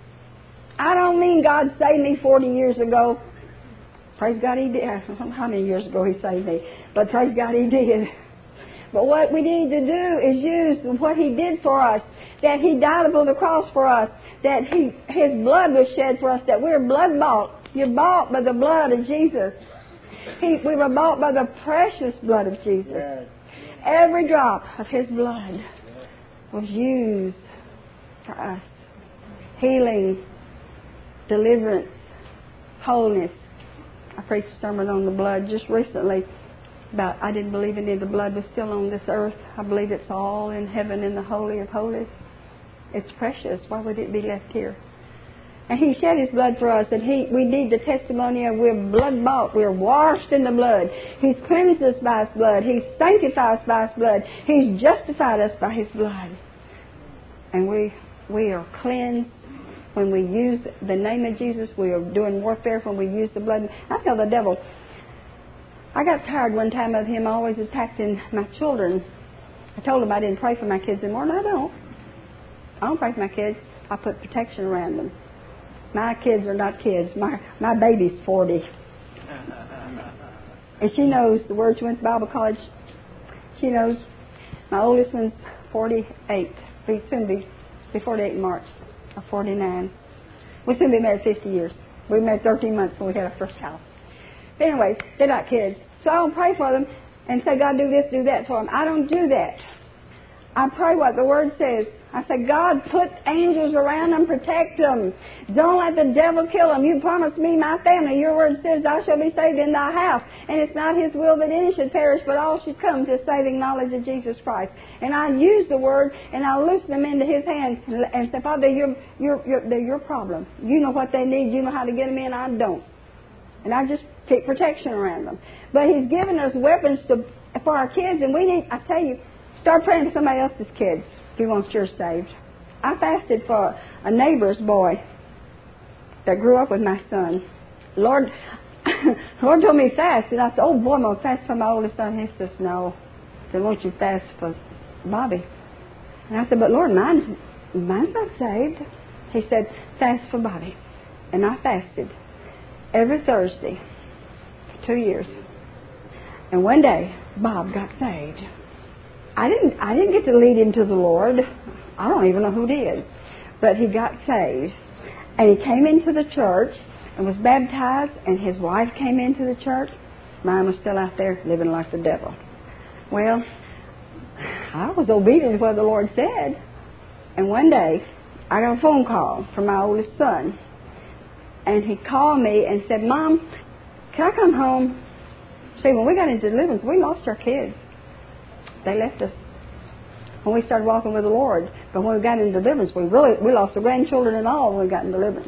I don't mean God saved me forty years ago. Praise God, He did. I don't know how many years ago He saved me, but praise God, He did. But what we need to do is use what He did for us, that He died upon the cross for us, that He His blood was shed for us, that we're blood bought. You're bought by the blood of Jesus. He, we were bought by the precious blood of Jesus. Yes. Every drop of His blood was used for us. Healing, deliverance, wholeness. I preached a sermon on the blood just recently about I didn't believe any of the blood was still on this earth. I believe it's all in heaven in the Holy of Holies. It's precious. Why would it be left here? And He shed His blood for us, and He we need the testimony of we're blood bought. We're washed in the blood. He's cleansed us by His blood. He's sanctified us by His blood. He's justified us by His blood. And we we are cleansed. When we use the name of Jesus, we are doing warfare when we use the blood. I tell the devil, I got tired one time of him always attacking my children. I told him I didn't pray for my kids anymore, and I don't. I don't pray for my kids. I put protection around them. My kids are not kids. My my baby's forty. And she knows the word. She went to Bible college. She knows. My oldest one's forty-eight. We soon be, be forty-eight in March. Or forty-nine. We'll soon be married fifty years. We were married thirteen months when we had our first child. But anyways, they're not kids. So I don't pray for them and say, God, do this, do that for them. I don't do that. I pray what the Word says. I say, God, put angels around them, protect them. Don't let the devil kill them. You promised me, my family. Your Word says, thou shalt be saved in thy house. And it's not His will that any should perish, but all should come to saving knowledge of Jesus Christ. And I use the Word, and I loose them into His hands and say, Father, you're, you're, you're, they're your problem. You know what they need. You know how to get them in. I don't. And I just keep protection around them. But He's given us weapons to, for our kids, and we need, I tell you, start praying for somebody else's kids if you want yours saved. I fasted for a neighbor's boy that grew up with my son. Lord, Lord told me to fast, and I said, oh boy, I'm going to fast for my oldest son. He says, no. I said, won't you fast for Bobby? And I said, but Lord, mine, mine's not saved. He said, fast for Bobby. And I fasted every Thursday for two years. And one day, Bob got saved. I didn't I didn't get to lead him to the Lord. I don't even know who did. But he got saved. And he came into the church and was baptized, and his wife came into the church. Mine was still out there living like the devil. Well, I was obedient to what the Lord said. And one day, I got a phone call from my oldest son. And he called me and said, Mom, can I come home? See, when we got into deliverance, we lost our kids. They left us when we started walking with the Lord. But when we got into deliverance, we really we lost the grandchildren and all when we got in deliverance.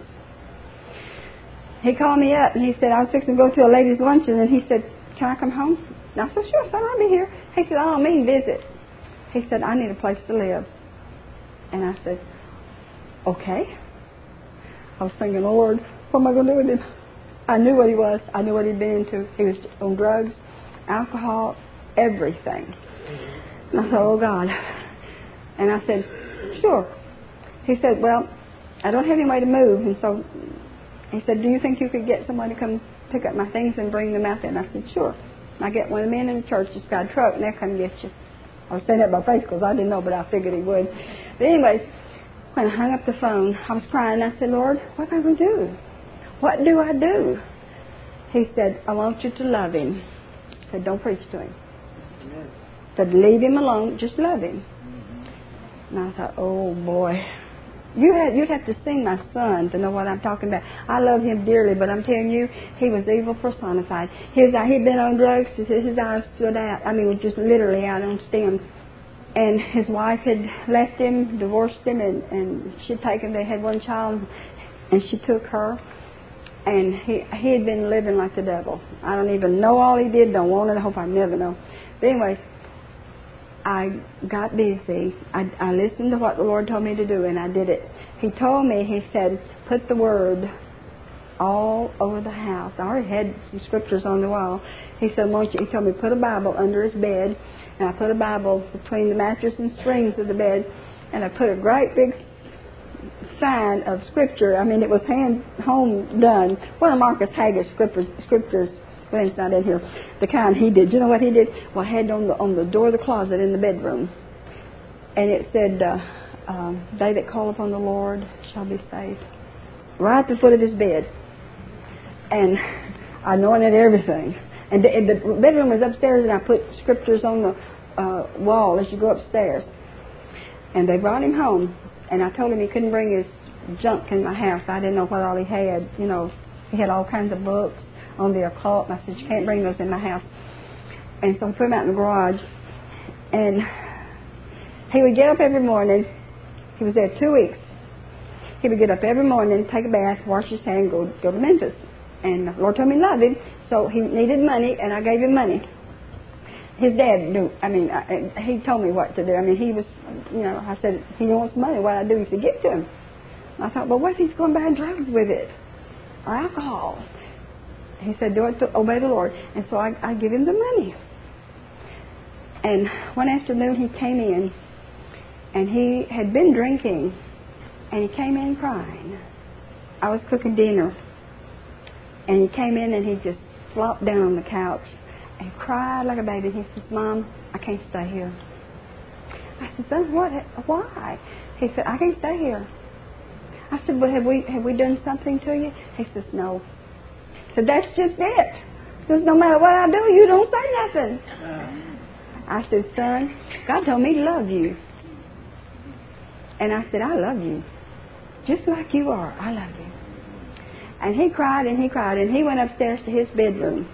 He called me up and he said, I was fixing to go to a ladies' luncheon, and he said, can I come home? And I said, sure, son, I'll be here. He said, I don't mean visit. He said, I need a place to live. And I said, okay. I was thinking, Lord, what am I going to do with him? I knew what he was. I knew what he'd been into. He was on drugs, alcohol, everything. And I said, oh, God. And I said, sure. He said, well, I don't have any way to move. And so he said, do you think you could get someone to come pick up my things and bring them out there? And I said, sure. And I get one of the men in the church that's got a truck, and they'll come get you. I was saying that by faith because I didn't know, but I figured he would. But anyways, when I hung up the phone, I was crying. I said, Lord, what am I going to do? What do I do? He said, I want you to love him. I said, don't preach to him. Amen. I said, leave him alone. Just love him. Mm-hmm. And I thought, oh, boy. You had, you'd have to see my son to know what I'm talking about. I love him dearly, but I'm telling you, he was evil personified. His, he'd been on drugs. His, his eyes stood out. I mean, just literally out on stems. And his wife had left him, divorced him, and, and she'd taken, they had one child, and she took her. And he he had been living like the devil. I don't even know all he did, don't want it, I hope I never know. But anyways, I got busy. I, I listened to what the Lord told me to do, and I did it. He told me, he said, put the Word all over the house. I already had some scriptures on the wall. He said, won't you? He told me put a Bible under his bed, and I put a Bible between the mattress and springs of the bed, and I put a great big sign of Scripture. I mean, it was hand home done. One of Marcus Hager's scriptures, scriptures Glenn's not in here, the kind he did. You know what he did? Well, I had on the on the door of the closet in the bedroom, and it said, uh, um, "They that call upon the Lord shall be saved." Right at the foot of his bed, and I anointed everything. And the, and the bedroom was upstairs, and I put scriptures on the uh, wall as you go upstairs. And they brought him home, and I told him he couldn't bring his junk in my house. I didn't know what all he had. You know, he had all kinds of books on the occult, and I said, you can't bring those in my house. And so I put him out in the garage, and he would get up every morning. He was there two weeks. He would get up every morning, take a bath, wash his hand, go go to Memphis. And the Lord told me he loved him, so he needed money, and I gave him money. His dad knew, I mean, I, he told me what to do. I mean, he was, you know, I said, he wants money, what I do is to give to him. And I thought, well, what if he's going to buy drugs with it? Or alcohol? He said, do it to obey the Lord. And so I, I give him the money. And one afternoon he came in, and he had been drinking, and he came in crying. I was cooking dinner, and he came in and he just flopped down on the couch and cried like a baby. He says, Mom, I can't stay here. I said, Son, what? Why? He said, I can't stay here. I said, well, have we have we done something to you? He says, no. I said, that's just it. He says, no matter what I do, you don't say nothing. I said, son, God told me to love you. And I said, I love you. Just like you are, I love you. And he cried and he cried, and he went upstairs to his bedroom.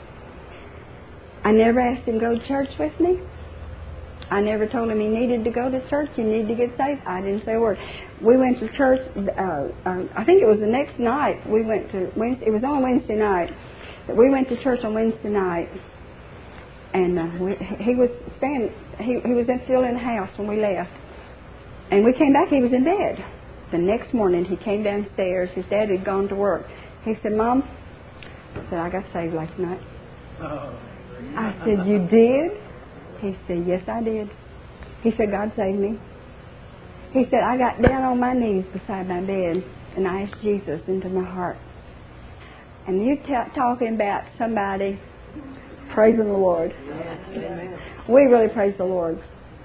I never asked him to go to church with me. I never told him he needed to go to church, he needed to get saved. I didn't say a word. We went to church, uh, uh, I think it was the next night, we went to, Wednesday, it was on Wednesday night, but we went to church on Wednesday night, and uh, we, he was staying, he, he was still in the house when we left. And we came back, he was in bed. The next morning, he came downstairs, his dad had gone to work. He said, Mom, I said, I got saved last night. Oh. I said, you did? He said, yes, I did. He said, God saved me. He said, I got down on my knees beside my bed, and I asked Jesus into my heart. And you t- talking about somebody praising the Lord. Yes. We really praise the Lord.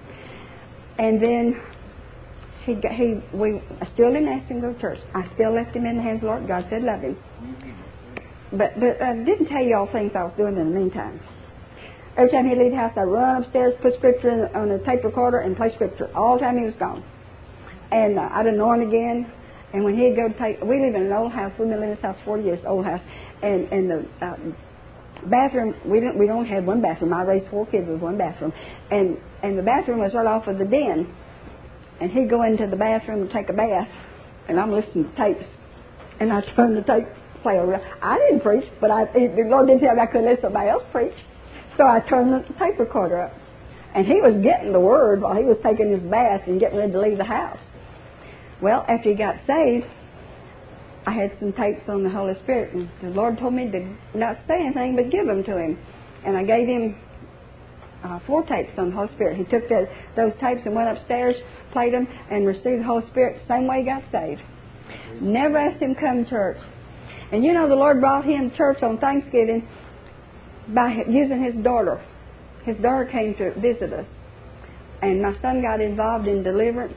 And then he, got, he, we I still didn't ask him to go to church. I still left him in the hands of the Lord. God said, love him. But, but I didn't tell you all things I was doing in the meantime. Every time he'd leave the house, I'd run upstairs, put scripture in, on a tape recorder, and play scripture all the time he was gone. And uh, I'd anoint again. And when he'd go to take, we live in an old house. We've been living in this house forty years, old house. And and the uh, bathroom, we don't we don't have one bathroom. I raised four kids with one bathroom, and and the bathroom was right off of the den. And he'd go into the bathroom and take a bath, and I'm listening to tapes, and I turned the tape player around. I didn't preach, but I the Lord didn't tell me I couldn't let somebody else preach. So I turned the tape recorder up. And he was getting the word while he was taking his bath and getting ready to leave the house. Well, after he got saved, I had some tapes on the Holy Spirit. And the Lord told me to not say anything but give them to him. And I gave him uh, four tapes on the Holy Spirit. He took the, those tapes and went upstairs, played them, and received the Holy Spirit the same way he got saved. Never asked him to come to church. And you know, the Lord brought him to church on Thanksgiving by using his daughter. His daughter came to visit us, and my son got involved in deliverance.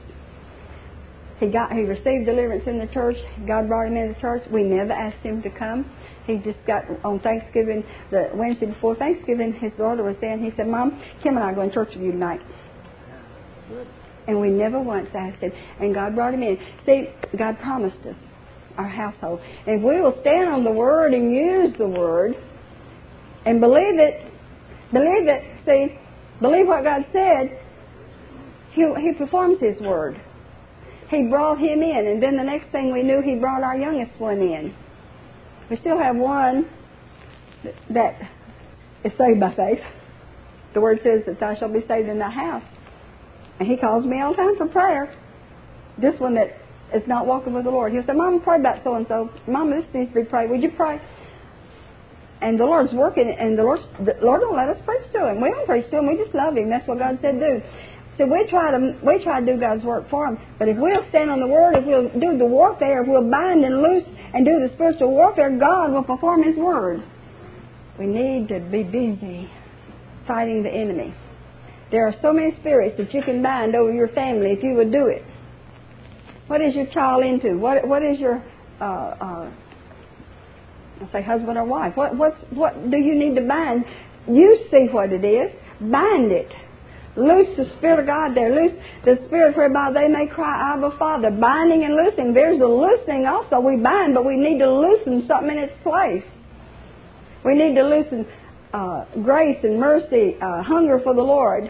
He got he received deliverance in the church. God brought him into the church. We never asked him to come. He just got on Thanksgiving, the Wednesday before Thanksgiving, his daughter was there, and he said, Mom, Kim and I are going to church with you tonight. Good. And we never once asked Him. And God brought Him in. See, God promised us our household. And if we will stand on the Word and use the Word and believe it, believe it, see, believe what God said, He, he performs His Word. He brought him in, and then the next thing we knew, He brought our youngest one in. We still have one that is saved by faith. The Word says that thou shalt be saved in thy house. And he calls me all the time for prayer. This one that is not walking with the Lord. He'll say, Mama, pray about so-and-so. Mama, this needs to be prayed. Would you pray? And the Lord's working, and the Lord, the Lord don't let us preach to Him. We don't preach to Him. We just love Him. That's what God said do. So we try to we try to do God's work for Him. But if we'll stand on the Word, if we'll do the warfare, if we'll bind and loose and do the spiritual warfare, God will perform His Word. We need to be busy fighting the enemy. There are so many spirits that you can bind over your family if you would do it. What is your child into? What What is your, uh, uh, I say husband or wife? What what's, what do you need to bind? You see what it is. Bind it. Loose the Spirit of God there. Loose the Spirit whereby they may cry, Abba, Father. Binding and loosing. There's a loosing also. We bind, but we need to loosen something in its place. We need to loosen uh, grace and mercy, uh, hunger for the Lord.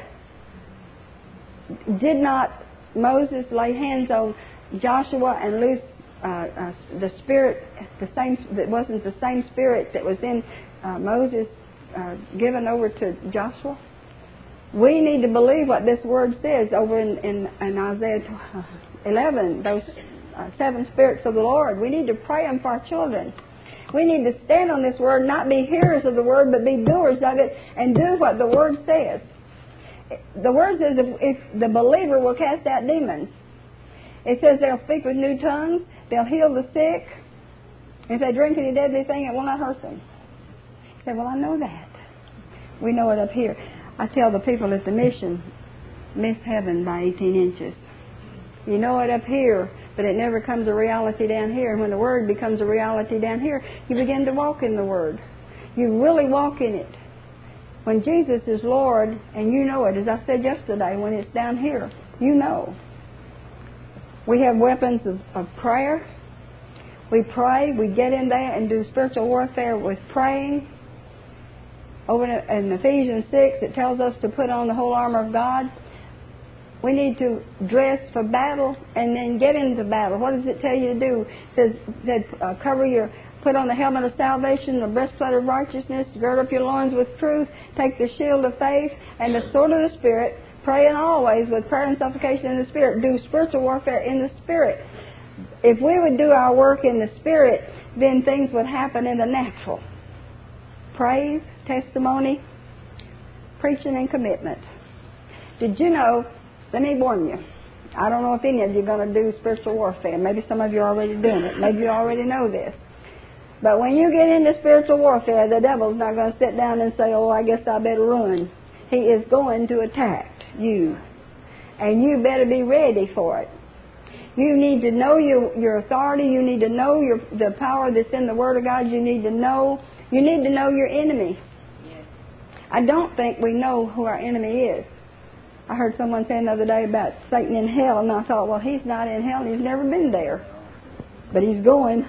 Did not Moses lay hands on Joshua and loose uh, uh, the Spirit, the same, that wasn't the same Spirit that was in uh, Moses uh, given over to Joshua? We need to believe what this Word says over in, in, in Isaiah eleven, those uh, seven spirits of the Lord. We need to pray them for our children. We need to stand on this Word, not be hearers of the Word, but be doers of it and do what the Word says. The Word says if, if the believer will cast out demons, it says they'll speak with new tongues, they'll heal the sick. If they drink any deadly thing, it will not hurt them. You say, well, I know that. We know it up here. I tell the people at the mission, miss heaven by eighteen inches. You know it up here, but it never comes a reality down here. And when the Word becomes a reality down here, you begin to walk in the Word. You really walk in it. When Jesus is Lord, and you know it, as I said yesterday, when it's down here, you know. We have weapons of, of prayer. We pray. We get in there and do spiritual warfare with praying. Over in Ephesians six, it tells us to put on the whole armor of God. We need to dress for battle and then get into battle. What does it tell you to do? It says that uh, cover your, put on the helmet of salvation, the breastplate of righteousness, gird up your loins with truth, take the shield of faith and the sword of the Spirit, praying always with prayer and supplication in the Spirit. Do spiritual warfare in the Spirit. If we would do our work in the Spirit, then things would happen in the natural. Praise, testimony, preaching, and commitment. Did you know, let me warn you, I don't know if any of you are going to do spiritual warfare. Maybe some of you are already doing it. Maybe you already know this. But when you get into spiritual warfare, the devil's not going to sit down and say, oh, I guess I better run. He is going to attack you. And you better be ready for it. You need to know your, your authority. You need to know your, the power that's in the Word of God. You need to know, you need to know your enemy. Yes. I don't think we know who our enemy is. I heard someone saying the other day about Satan in hell, and I thought, well, he's not in hell. He's never been there. But he's going.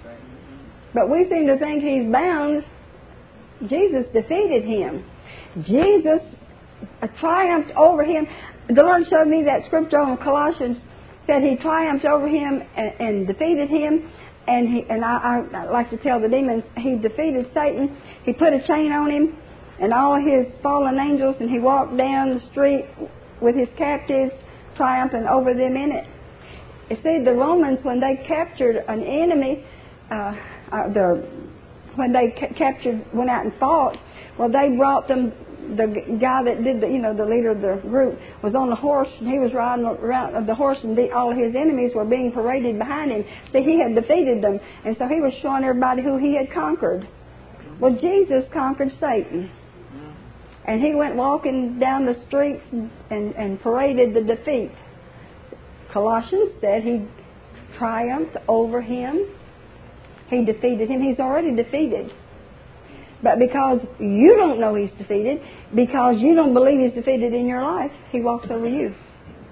But we seem to think he's bound. Jesus defeated him. Jesus triumphed over him. The Lord showed me that scripture in Colossians, said he triumphed over him and, and defeated him. And he, and I, I, I like to tell the demons, he defeated Satan. He put a chain on him and all his fallen angels, and he walked down the street with his captives, triumphing over them in it. You see, the Romans, when they captured an enemy, uh, uh, the when they ca- captured, went out and fought, well, they brought them. The guy that did the, you know, the leader of the group was on the horse, and he was riding around the horse, and the, all his enemies were being paraded behind him. See, he had defeated them, and so he was showing everybody who he had conquered. Well, Jesus conquered Satan, and he went walking down the streets and, and, and paraded the defeat. Colossians said he triumphed over him. He defeated him. He's already defeated. But because you don't know he's defeated, because you don't believe he's defeated in your life, he walks over you.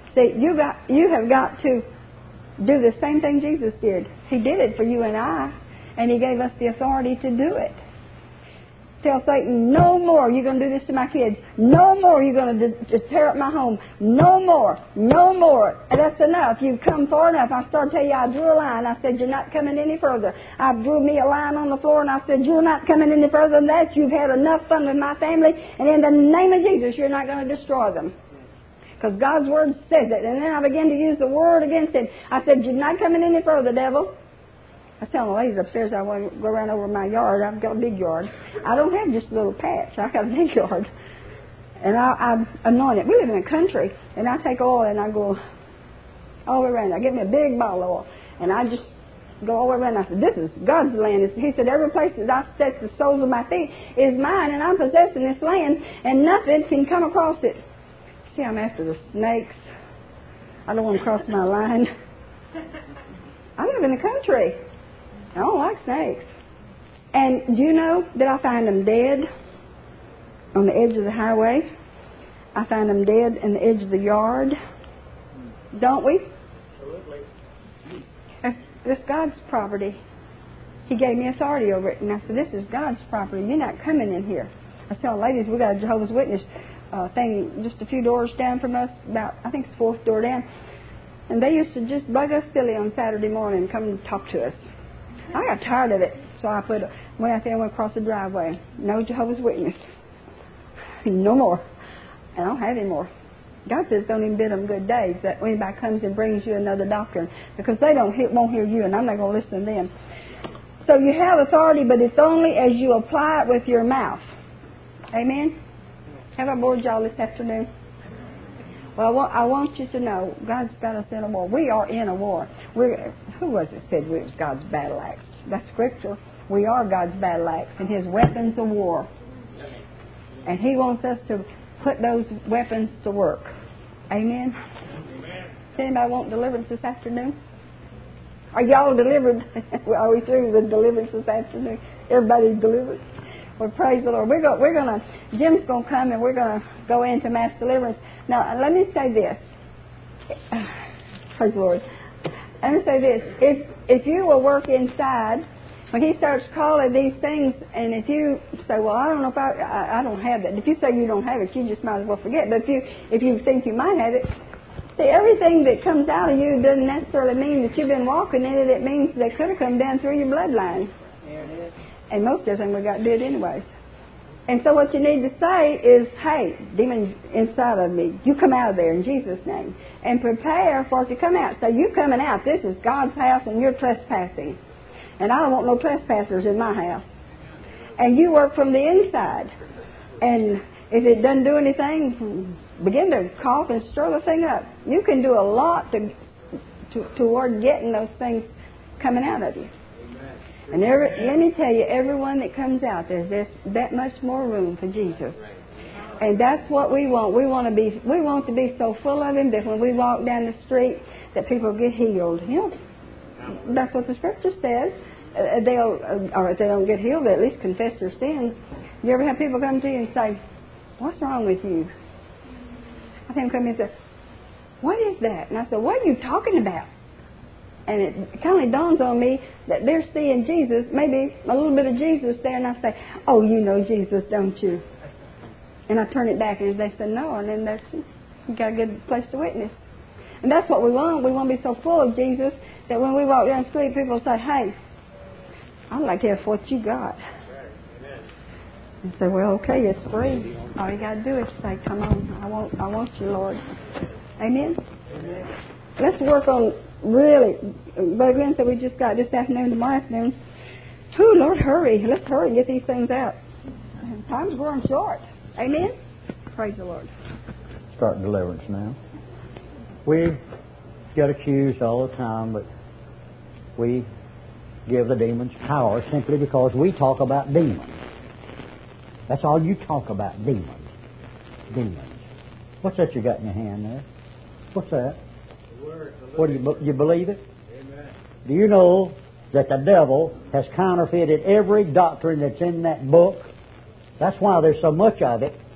See, you got you have got to do the same thing Jesus did. He did it for you and I, and He gave us the authority to do it. Tell Satan, no more you're going to do this to my kids. No more you're going to, to tear up my home. No more. No more. And that's enough. You've come far enough. I started to tell you I drew a line. I said, you're not coming any further. I drew me a line on the floor and I said, you're not coming any further than that. You've had enough fun with my family. And in the name of Jesus, you're not going to destroy them. Because God's Word says it. And then I began to use the Word against him. I said, you're not coming any further, devil. I was telling the ladies upstairs I want to go around over my yard. I've got a big yard. I don't have just a little patch. I've got a big yard. And I, I anoint it. We live in a country. And I take oil and I go all the way around. I get me a big bottle of oil. And I just go all the way around. I said, this is God's land. He said, every place that I set the soles of my feet is mine. And I'm possessing this land. And nothing can come across it. See, I'm after the snakes. I don't want to cross my line. I live in the country. I don't like snakes. And do you know that I find them dead on the edge of the highway? I find them dead in the edge of the yard. Don't we? Absolutely. It's God's property. He gave me authority over it. And I said, this is God's property. You're not coming in here. I was telling ladies, we got a Jehovah's Witness uh, thing just a few doors down from us, about, I think it's the fourth door down. And they used to just bug us silly on Saturday morning and come and talk to us. I got tired of it, so I put went out there and went across the driveway. No Jehovah's Witness. No more. I don't have any more. God says don't even bid them good days that when anybody comes and brings you another doctrine, because they don't hear, won't hear you, and I'm not going to listen to them. So you have authority, but it's only as you apply it with your mouth. Amen? Have I bored y'all this afternoon? Well, I want, I want you to know, God's got us in a war. We are in a war. We're, who was it said we was God's battle axe? That's Scripture. We are God's battle axe and His weapons of war. And He wants us to put those weapons to work. Amen? Amen. Does anybody want deliverance this afternoon? Are y'all delivered? Are we through with deliverance this afternoon? Everybody's delivered? Well, praise the Lord. We're going, we're going to, Jim's going to come and we're going to go into mass deliverance. Now, let me say this. Praise the Lord. Let me say this. If if you will work inside, when He starts calling these things, and if you say, well, I don't know if I, I, I don't have that. If you say you don't have it, you just might as well forget. But if you if you think you might have it, see, everything that comes out of you doesn't necessarily mean that you've been walking in it. It means that could have come down through your bloodline. There it is. And most everything we got did anyways. And so what you need to say is, hey, demon inside of me, you come out of there in Jesus' name. And prepare for it to come out. Say, you coming out. This is God's house and you're trespassing. And I don't want no trespassers in my house. And you work from the inside. And if it doesn't do anything, begin to cough and stir the thing up. You can do a lot to, to toward getting those things coming out of you. And every, let me tell you, everyone that comes out, there's this, that much more room for Jesus. And that's what we want. We want to be, we want to be so full of Him that when we walk down the street, that people get healed. You know, that's what the Scripture says. Uh, they'll, uh, or if they don't get healed, they at least confess their sins. You ever have people come to you and say, "What's wrong with you?" I think them come in and say, "What is that?" And I said, "What are you talking about?" And it kind of dawns on me that they're seeing Jesus, maybe a little bit of Jesus there, and I say, "Oh, you know Jesus, don't you?" And I turn it back, and they say, "No," and then that's, you got a good place to witness. And that's what we want. We want to be so full of Jesus that when we walk down the street, people say, "Hey, I'd like to have what you got." And say, "Well, okay, it's free. All you got to do is say, 'Come on, I want, I want you, Lord.'" Amen. Amen. Let's work on really. But again, so we just got this afternoon, tomorrow afternoon. Whew, Lord, hurry! Let's hurry and get these things out. Time's growing short. Amen. Praise the Lord. Start deliverance now. We get accused all the time, but we give the demons power simply because we talk about demons. That's all you talk about, demons. Demons. What's that you got in your hand there? What's that? The word, the what do you, you believe it? Amen. Do you know that the devil has counterfeited every doctrine that's in that book? That's why there's so much of it.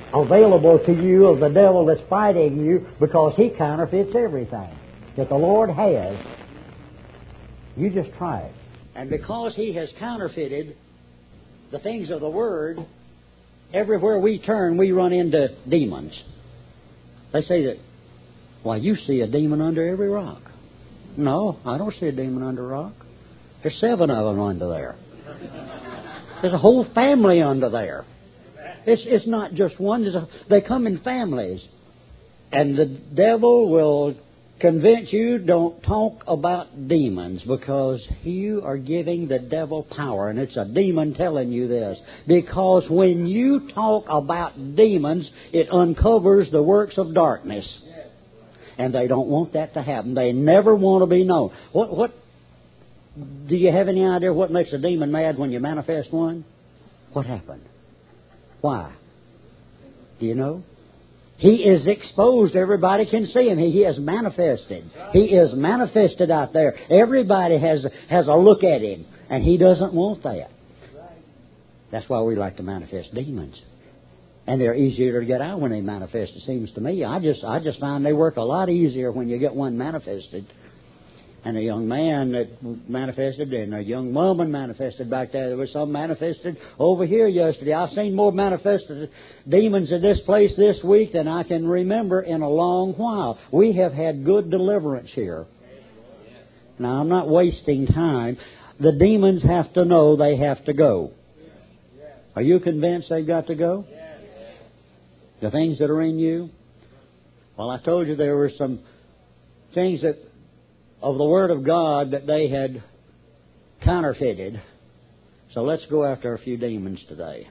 available to you of the devil that's fighting you, because he counterfeits everything that the Lord has. You just try it. And because he has counterfeited the things of the Word, everywhere we turn, we run into demons. They say that, why, you see a demon under every rock. No, I don't see a demon under a rock. There's seven of them under there. There's a whole family under there. It's it's not just one. There's a, they come in families. And the devil will convince you, don't talk about demons, because you are giving the devil power. And it's a demon telling you this. Because when you talk about demons, it uncovers the works of darkness. And they don't want that to happen. They never want to be known. What what do you have any idea what makes a demon mad when you manifest one? What happened? Why? Do you know? He is exposed. Everybody can see him. He, he is manifested. He is manifested out there. Everybody has, has a look at him. And he doesn't want that. That's why we like to manifest demons. And they're easier to get out when they manifest, it seems to me. I just I just find they work a lot easier when you get one manifested. And a young man that manifested, and a young woman manifested back there. There was some manifested over here yesterday. I've seen more manifested demons in this place this week than I can remember in a long while. We have had good deliverance here. Now, I'm not wasting time. The demons have to know they have to go. Are you convinced they've got to go? The things that are in you? Well, I told you there were some things that of the Word of God that they had counterfeited. So let's go after a few demons today.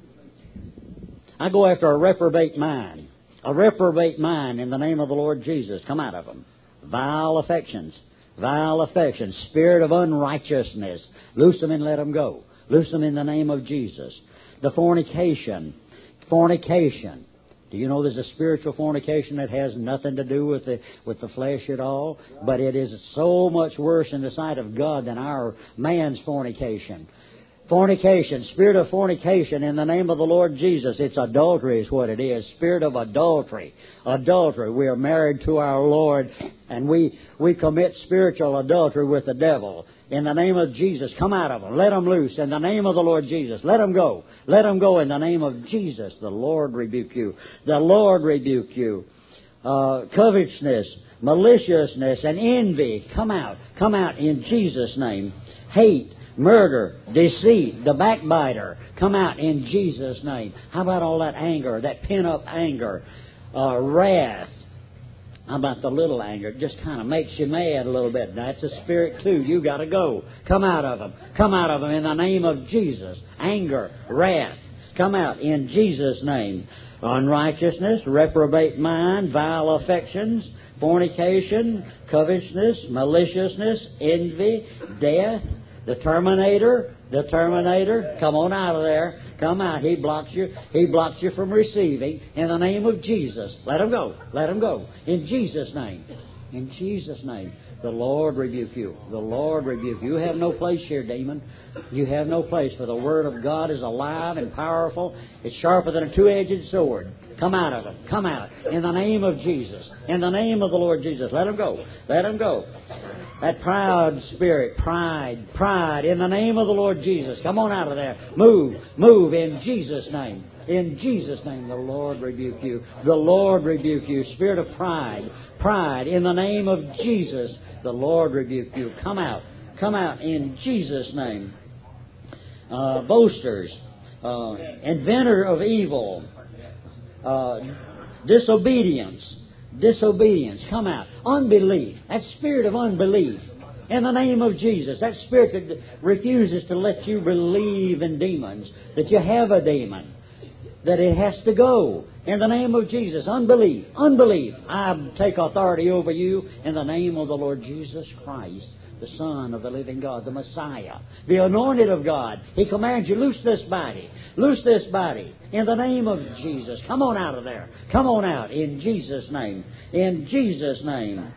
I go after a reprobate mind. A reprobate mind in the name of the Lord Jesus. Come out of them. Vile affections. Vile affections. Spirit of unrighteousness. Loose them and let them go. Loose them in the name of Jesus. The fornication. Fornication. Do you know there's a spiritual fornication that has nothing to do with the with the flesh at all? But it is so much worse in the sight of God than our man's fornication. Fornication, spirit of fornication in the name of the Lord Jesus. It's adultery is what it is. Spirit of adultery. Adultery. We are married to our Lord, and we, we commit spiritual adultery with the devil. In the name of Jesus, come out of them. Let them loose. In the name of the Lord Jesus, let them go. Let them go in the name of Jesus. The Lord rebuke you. The Lord rebuke you. Uh, covetousness, maliciousness, and envy. Come out. Come out in Jesus' name. Hate, murder, deceit, the backbiter. Come out in Jesus' name. How about all that anger, that pent-up anger, uh, wrath? How about the little anger? It just kind of makes you mad a little bit. That's a spirit too. You got to go. Come out of them. Come out of them in the name of Jesus. Anger, wrath. Come out in Jesus' name. Unrighteousness, reprobate mind, vile affections, fornication, covetousness, maliciousness, envy, death, the terminator, the terminator. Come on out of there. Come out. He blocks you. He blocks you from receiving in the name of Jesus. Let him go. Let him go. In Jesus' name. In Jesus' name. The Lord rebuke you. The Lord rebuke you. You have no place here, demon. You have no place, for the Word of God is alive and powerful. It's sharper than a two-edged sword. Come out of it. Come out. In the name of Jesus. In the name of the Lord Jesus. Let him go. Let him go. That proud spirit, pride, pride, in the name of the Lord Jesus. Come on out of there. Move, move in Jesus' name. In Jesus' name, the Lord rebuke you. The Lord rebuke you. Spirit of pride, pride, in the name of Jesus, the Lord rebuke you. Come out. Come out in Jesus' name. Uh, boasters, uh, inventor of evil, uh, disobedience. Disobedience, come out. Unbelief, that spirit of unbelief, in the name of Jesus, that spirit that refuses to let you believe in demons, that you have a demon, that it has to go. In the name of Jesus, unbelief, unbelief. I take authority over you in the name of the Lord Jesus Christ, the Son of the living God, the Messiah, the anointed of God. He commands you, loose this body, loose this body, in the name of Jesus. Come on out of there. Come on out, in Jesus' name. In Jesus' name.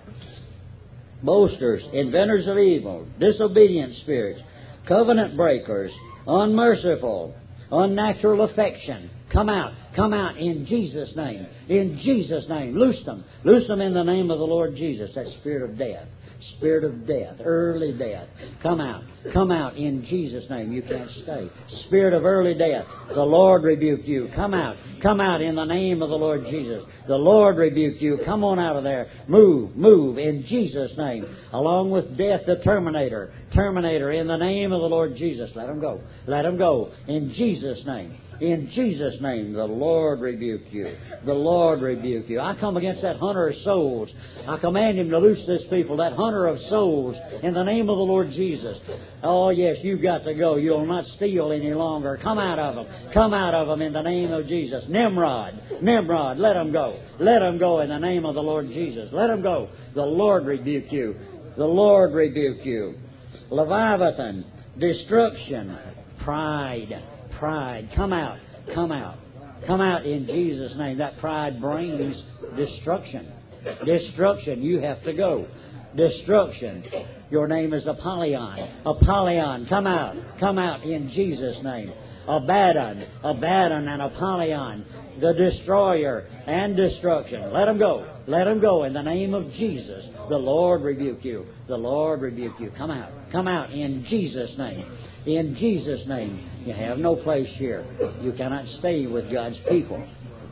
Boasters, inventors of evil, disobedient spirits, covenant breakers, unmerciful, Unnatural affection. Come out. Come out in Jesus' name. In Jesus' name. Loose them. Loose them in the name of the Lord Jesus. That spirit of death. Spirit of death. Early death. Come out. Come out in Jesus' name. You can't stay. Spirit of early death. The Lord rebuke you. Come out. Come out in the name of the Lord Jesus. The Lord rebuke you. Come on out of there. Move. Move in Jesus' name. Along with death, the Terminator. Terminator in the name of the Lord Jesus. Let him go. Let him go in Jesus' name. In Jesus' name, the Lord rebuke you. The Lord rebuke you. I come against that hunter of souls. I command him to loose this people, that hunter of souls, in the name of the Lord Jesus. Oh, yes, you've got to go. You'll not steal any longer. Come out of them. Come out of them in the name of Jesus. Nimrod, Nimrod, let them go. Let them go in the name of the Lord Jesus. Let them go. The Lord rebuke you. The Lord rebuke you. Leviathan, destruction, pride. Pride. Come out. Come out. Come out in Jesus' name. That pride brings destruction. Destruction. You have to go. Destruction. Your name is Apollyon. Apollyon. Come out. Come out in Jesus' name. Abaddon. Abaddon and Apollyon. The destroyer and destruction. Let them go. Let them go in the name of Jesus. The Lord rebuke you. The Lord rebuke you. Come out. Come out in Jesus' name. In Jesus' name. You have no place here. You cannot stay with God's people.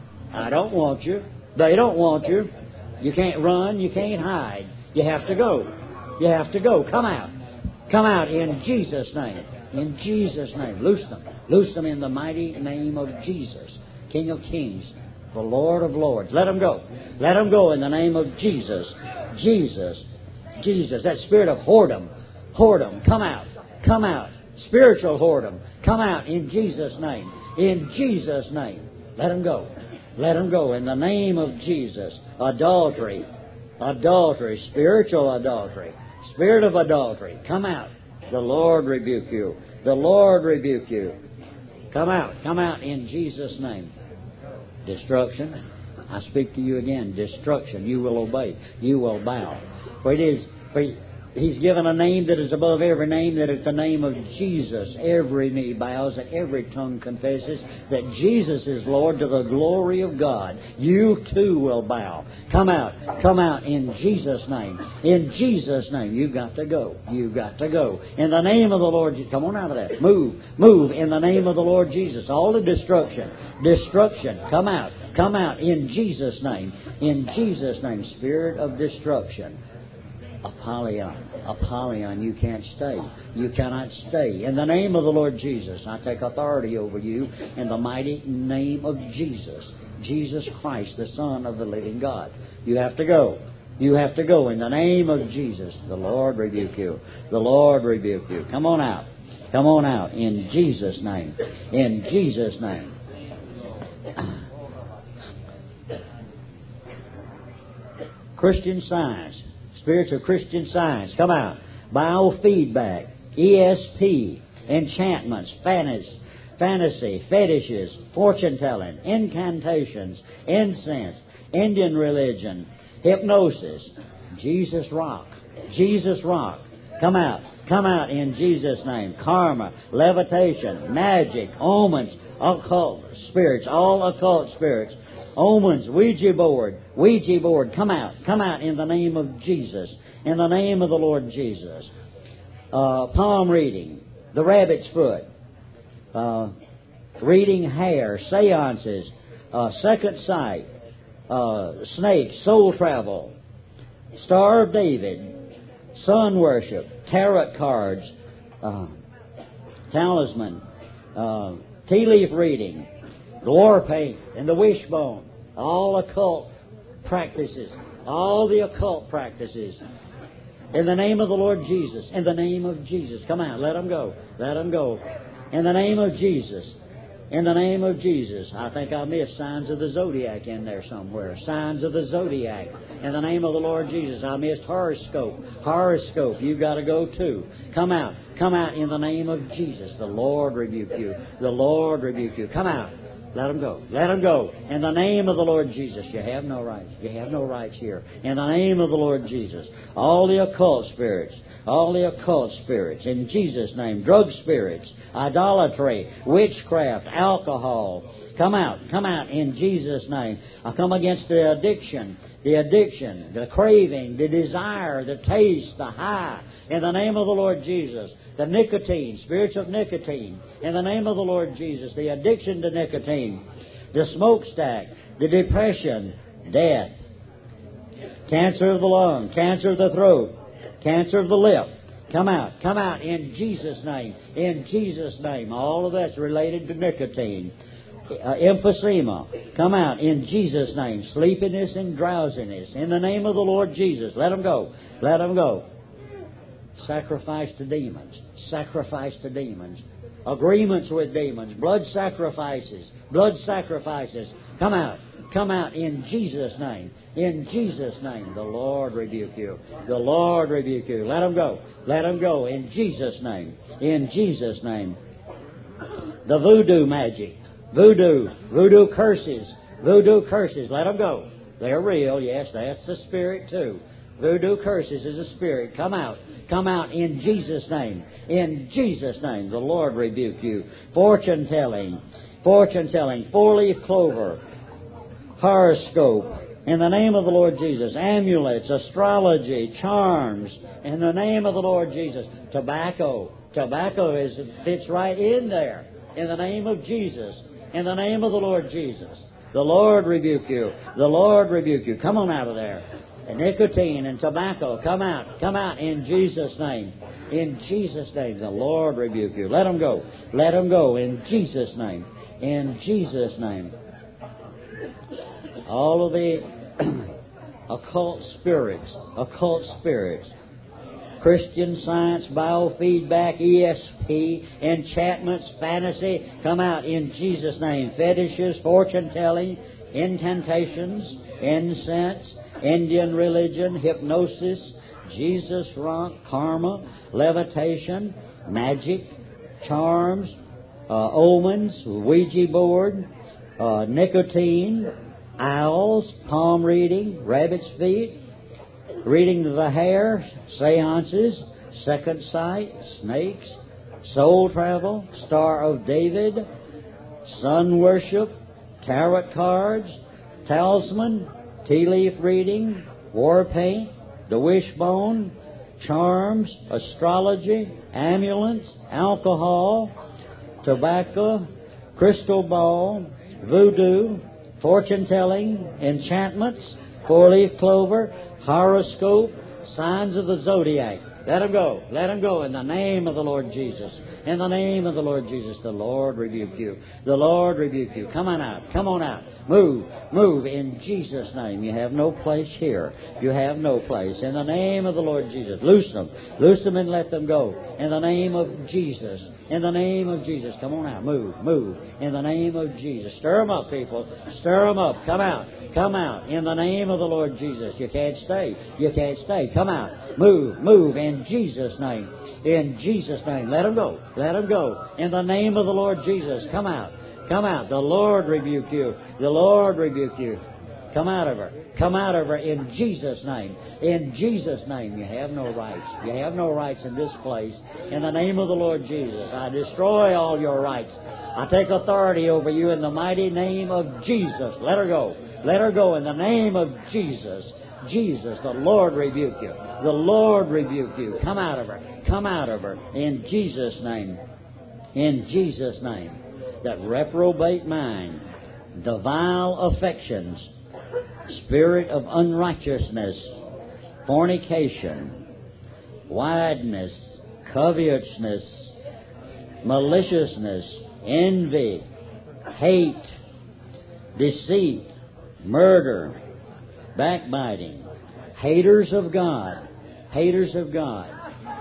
I don't want you. They don't want you. You can't run. You can't hide. You have to go. You have to go. Come out. Come out in Jesus' name. In Jesus' name. Loose them. Loose them in the mighty name of Jesus. King of kings. The Lord of lords. Let them go. Let them go in the name of Jesus. Jesus. Jesus. That spirit of whoredom. Whoredom. Come out. Come out. Spiritual whoredom. Come out in Jesus' name. In Jesus' name. Let them go. Let them go in the name of Jesus. Adultery. Adultery. Spiritual adultery. Spirit of adultery. Come out. The Lord rebuke you. The Lord rebuke you. Come out. Come out in Jesus' name. Destruction. I speak to you again. Destruction. You will obey. You will bow. For it is... For He's given a name that is above every name, that is the name of Jesus. Every knee bows and every tongue confesses that Jesus is Lord to the glory of God. You too will bow. Come out. Come out in Jesus' name. In Jesus' name. You've got to go. You've got to go. In the name of the Lord Jesus. Come on out of that. Move. Move in the name of the Lord Jesus. All the destruction. Destruction. Come out. Come out in Jesus' name. In Jesus' name. Spirit of destruction. Apollyon, Apollyon, you can't stay. You cannot stay. In the name of the Lord Jesus, I take authority over you in the mighty name of Jesus. Jesus Christ, the Son of the living God. You have to go. You have to go in the name of Jesus. The Lord rebuke you. The Lord rebuke you. Come on out. Come on out in Jesus' name. In Jesus' name. Christian Science. Spirits of Christian Science. Come out. Biofeedback. E S P. Enchantments. Fantasy. Fantasy. Fetishes. Fortune-telling. Incantations. Incense. Indian religion. Hypnosis. Jesus Rock. Jesus Rock. Come out. Come out in Jesus' name. Karma. Levitation. Magic. Omens. Occult spirits. All occult spirits. Omens, Ouija board, Ouija board, come out, come out in the name of Jesus, in the name of the Lord Jesus. Uh, palm reading, the rabbit's foot, uh, reading hair, seances, uh, second sight, uh, snakes, soul travel, Star of David, sun worship, tarot cards, uh, talisman, uh, tea leaf reading, the war paint and the wishbone, all occult practices, all the occult practices. In the name of the Lord Jesus, in the name of Jesus, come out, let them go, let them go. In the name of Jesus, in the name of Jesus. I think I missed signs of the zodiac in there somewhere. Signs of the zodiac. In the name of the Lord Jesus. I missed horoscope. Horoscope. You've got to go too. Come out. Come out in the name of Jesus. The Lord rebuke you. The Lord rebuke you. Come out. Let them go. Let them go. In the name of the Lord Jesus. You have no rights. You have no rights here. In the name of the Lord Jesus. All the occult spirits. All the occult spirits. In Jesus' name. Drug spirits. Idolatry. Witchcraft. Alcohol. Come out. Come out in Jesus' name. I come against the addiction. The addiction. The craving. The desire. The taste. The high. In the name of the Lord Jesus. The nicotine. Spirits of nicotine. In the name of the Lord Jesus. The addiction to nicotine. The smokestack. The depression. Death. Cancer of the lung. Cancer of the throat. Cancer of the lip. Come out. Come out in Jesus' name. In Jesus' name. All of that's related to nicotine. Uh, emphysema. Come out in Jesus' name. Sleepiness and drowsiness. In the name of the Lord Jesus. Let them go. Let them go. Sacrifice to demons. Sacrifice to demons. Agreements with demons. Blood sacrifices. Blood sacrifices. Come out. Come out in Jesus' name. In Jesus' name. The Lord rebuke you. The Lord rebuke you. Let them go. Let them go in Jesus' name. In Jesus' name. The voodoo magic. Voodoo. Voodoo curses. Voodoo curses. Let them go. They're real. Yes, that's the spirit too. Voodoo curses is a spirit. Come out. Come out in Jesus' name. In Jesus' name. The Lord rebuke you. Fortune telling. Fortune telling. Four-leaf clover. Horoscope. In the name of the Lord Jesus. Amulets. Astrology. Charms. In the name of the Lord Jesus. Tobacco. Tobacco is fits right in there. In the name of Jesus. In the name of the Lord Jesus. The Lord rebuke you. The Lord rebuke you. Come on out of there. And nicotine and tobacco, come out, come out in Jesus' name. In Jesus' name, the Lord rebuke you. Let them go. Let them go in Jesus' name. In Jesus' name. All of the occult spirits, occult spirits, Christian Science, biofeedback, E S P, enchantments, fantasy, come out in Jesus' name. Fetishes, fortune telling, incantations, incense, Indian religion, hypnosis, Jesus rock, karma, levitation, magic, charms, uh, omens, Ouija board, uh, nicotine, owls, palm reading, rabbit's feet, reading the hair, seances, second sight, snakes, soul travel, Star of David, sun worship, tarot cards, talisman, tea leaf reading, war paint, the wishbone, charms, astrology, amulets, alcohol, tobacco, crystal ball, voodoo, fortune telling, enchantments, four-leaf clover, horoscope, signs of the zodiac. Let them go. Let them go in the name of the Lord Jesus. In the name of the Lord Jesus, the Lord rebuke you. The Lord rebuke you. Come on out. Come on out. Move. Move in Jesus' name. You have no place here. You have no place. In the name of the Lord Jesus. Loose them. Loose them and let them go. In the name of Jesus. In the name of Jesus. Come on out. Move. Move. In the name of Jesus. Stir them up, people. Stir them up. Come out. Come out. In the name of the Lord Jesus. You can't stay. You can't stay. Come out. Move. Move in Jesus' name. In Jesus' name. Let them go. Let them go. In the name of the Lord Jesus. Come out. Come out. The Lord rebuke you. The Lord rebuke you. Come out of her. Come out of her in Jesus' name. In Jesus' name. You have no rights. You have no rights in this place. In the name of the Lord Jesus. I destroy all your rights. I take authority over you in the mighty name of Jesus. Let her go. Let her go in the name of Jesus. Jesus, the Lord rebuke you. The Lord rebuke you. Come out of her. Come out of her. In Jesus' name. In Jesus' name. That reprobate mind, the vile affections, spirit of unrighteousness, fornication, wideness, covetousness, maliciousness, envy, hate, deceit, murder, backbiting, haters of God, haters of God.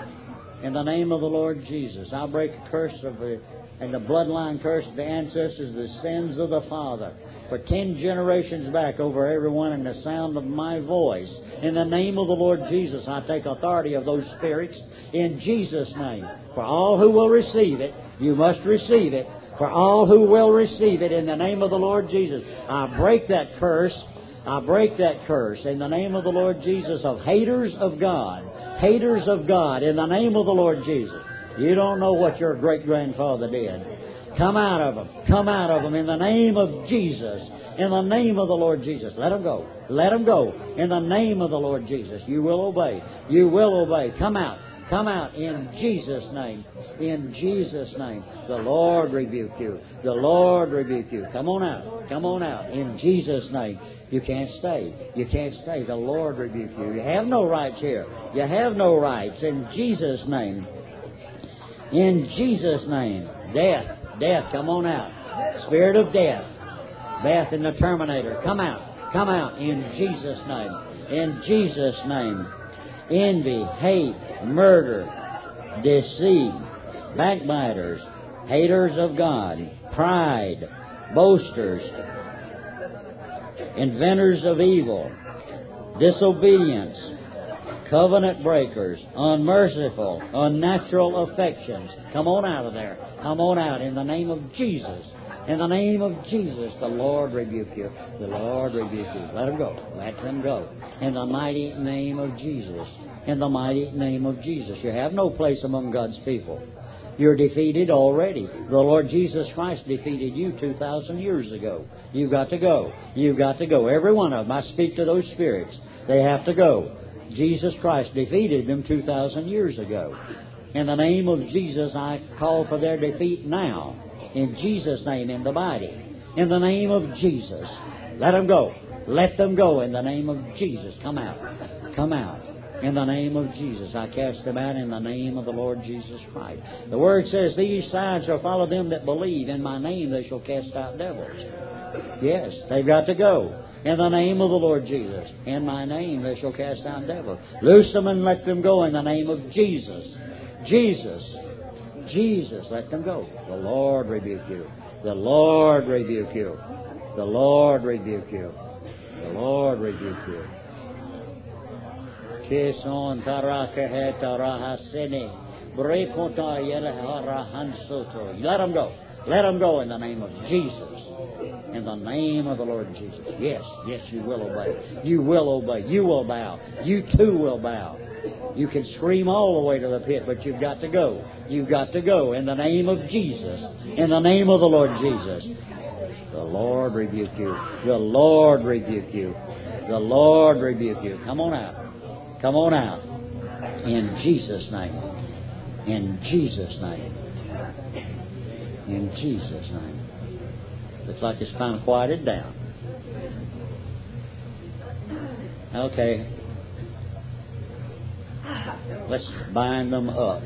In the name of the Lord Jesus, I'll break a curse of the and the bloodline curse of the ancestors, the sins of the father, for ten generations back over everyone in the sound of my voice. In the name of the Lord Jesus, I take authority of those spirits in Jesus' name. For all who will receive it, you must receive it. For all who will receive it in the name of the Lord Jesus. I break that curse. I break that curse in the name of the Lord Jesus of haters of God. Haters of God in the name of the Lord Jesus. You don't know what your great-grandfather did. Come out of them. Come out of them in the name of Jesus. In the name of the Lord Jesus. Let them go. Let them go. In the name of the Lord Jesus. You will obey. You will obey. Come out. Come out in Jesus' name. In Jesus' name. The Lord rebuke you. The Lord rebuke you. Come on out. Come on out. In Jesus' name. You can't stay. You can't stay. The Lord rebuke you. You have no rights here. You have no rights. In Jesus' name. In Jesus' name. Death. Death. Come on out. Spirit of death. Death in the Terminator. Come out. Come out. In Jesus' name. In Jesus' name. Envy, hate, murder, deceit, backbiters, haters of God, pride, boasters, inventors of evil, disobedience, covenant breakers, unmerciful, unnatural affections. Come on out of there. Come on out in the name of Jesus. In the name of Jesus, the Lord rebuke you. The Lord rebuke you. Let them go. Let them go. In the mighty name of Jesus. In the mighty name of Jesus. You have no place among God's people. You're defeated already. The Lord Jesus Christ defeated you two thousand years ago. You've got to go. You've got to go. Every one of them. I speak to those spirits. They have to go. Jesus Christ defeated them two thousand years ago. In the name of Jesus, I call for their defeat now. In Jesus' name, in the body. In the name of Jesus. Let them go. Let them go in the name of Jesus. Come out. Come out. In the name of Jesus. I cast them out in the name of the Lord Jesus Christ. The Word says, these signs shall follow them that believe. In my name they shall cast out devils. Yes, they've got to go. In the name of the Lord Jesus. In my name they shall cast out devils. Loose them and let them go in the name of Jesus. Jesus. Jesus, let them go. The Lord rebuke you. The Lord rebuke you. The Lord rebuke you. The Lord rebuke you. Keson taraka tarahasene. Brekota yerahansoto. Let them go. Let them go in the name of Jesus. In the name of the Lord Jesus. Yes, yes, you will obey. You will obey. You will bow. You too will bow. You can scream all the way to the pit, but you've got to go. You've got to go in the name of Jesus. In the name of the Lord Jesus. The Lord rebuke you. The Lord rebuke you. The Lord rebuke you. Come on out. Come on out. In Jesus' name. In Jesus' name. In Jesus' name. Looks like it's kind of quieted down. Okay. Let's bind them up.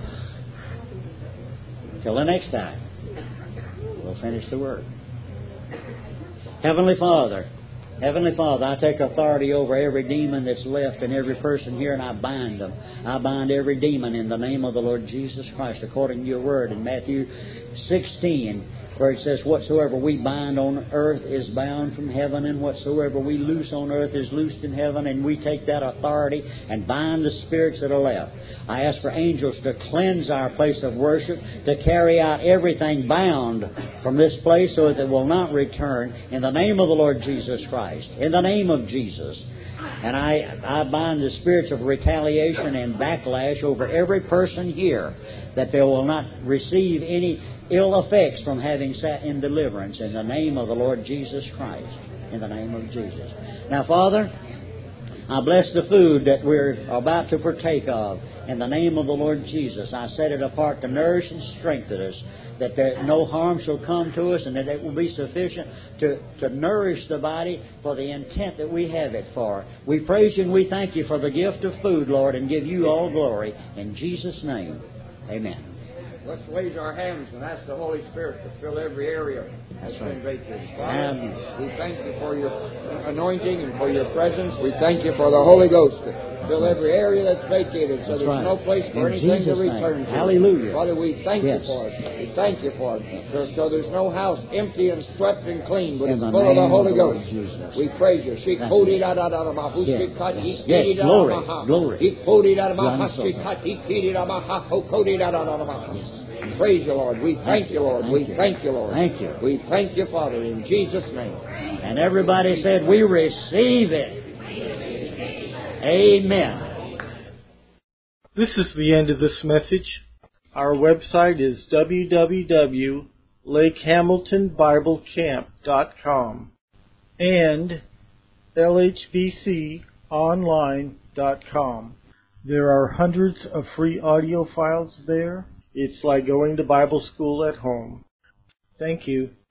Till the next time, we'll finish the work. Heavenly Father, Heavenly Father, I take authority over every demon that's left and every person here, and I bind them. I bind every demon in the name of the Lord Jesus Christ, according to your word in Matthew sixteen, where it says, whatsoever we bind on earth is bound from heaven, and whatsoever we loose on earth is loosed in heaven. And we take that authority and bind the spirits that are left. I ask for angels to cleanse our place of worship, to carry out everything bound from this place so that it will not return, in the name of the Lord Jesus Christ. In the name of Jesus. And I, I bind the spirits of retaliation and backlash over every person here, that they will not receive any ill effects from having sat in deliverance, in the name of the Lord Jesus Christ. In the name of Jesus. Now, Father, I bless the food that we're about to partake of. In the name of the Lord Jesus, I set it apart to nourish and strengthen us, that there, no harm shall come to us, and that it will be sufficient to, to nourish the body for the intent that we have it for. We praise you and we thank you for the gift of food, Lord, and give you all glory. In Jesus' name, amen. Let's raise our hands and ask the Holy Spirit to fill every area that's been vacated. Father, we thank you for your anointing and for your presence. We thank you for the Holy Ghost to fill every area that's vacated, so That's there's right. no place for In anything Jesus' to return name. to. Hallelujah. Father, we thank Yes. you for it. We thank you for it. So, so there's no house empty and swept and clean, but In it's the full of the name Holy of the Lord Ghost. Jesus. We praise you. She Thank kodi you. da da da da ma hu Yes. she kat Yes. he Yes. kiri da Glory. ma ha. Glory. He kodi da da ma ha Yes. she kat he kiri da ma ha ho kodi da da da da ma ha. Yes. praise you, Lord. We thank you, Lord. Thank We you. thank you, Lord. Thank you. We thank you, Father, in Jesus' name. And everybody said, we receive it. Amen. This is the end of this message. Our website is w w w dot lake hamilton bible camp dot com and l h b c online dot com. There are hundreds of free audio files there. It's like going to Bible school at home. Thank you.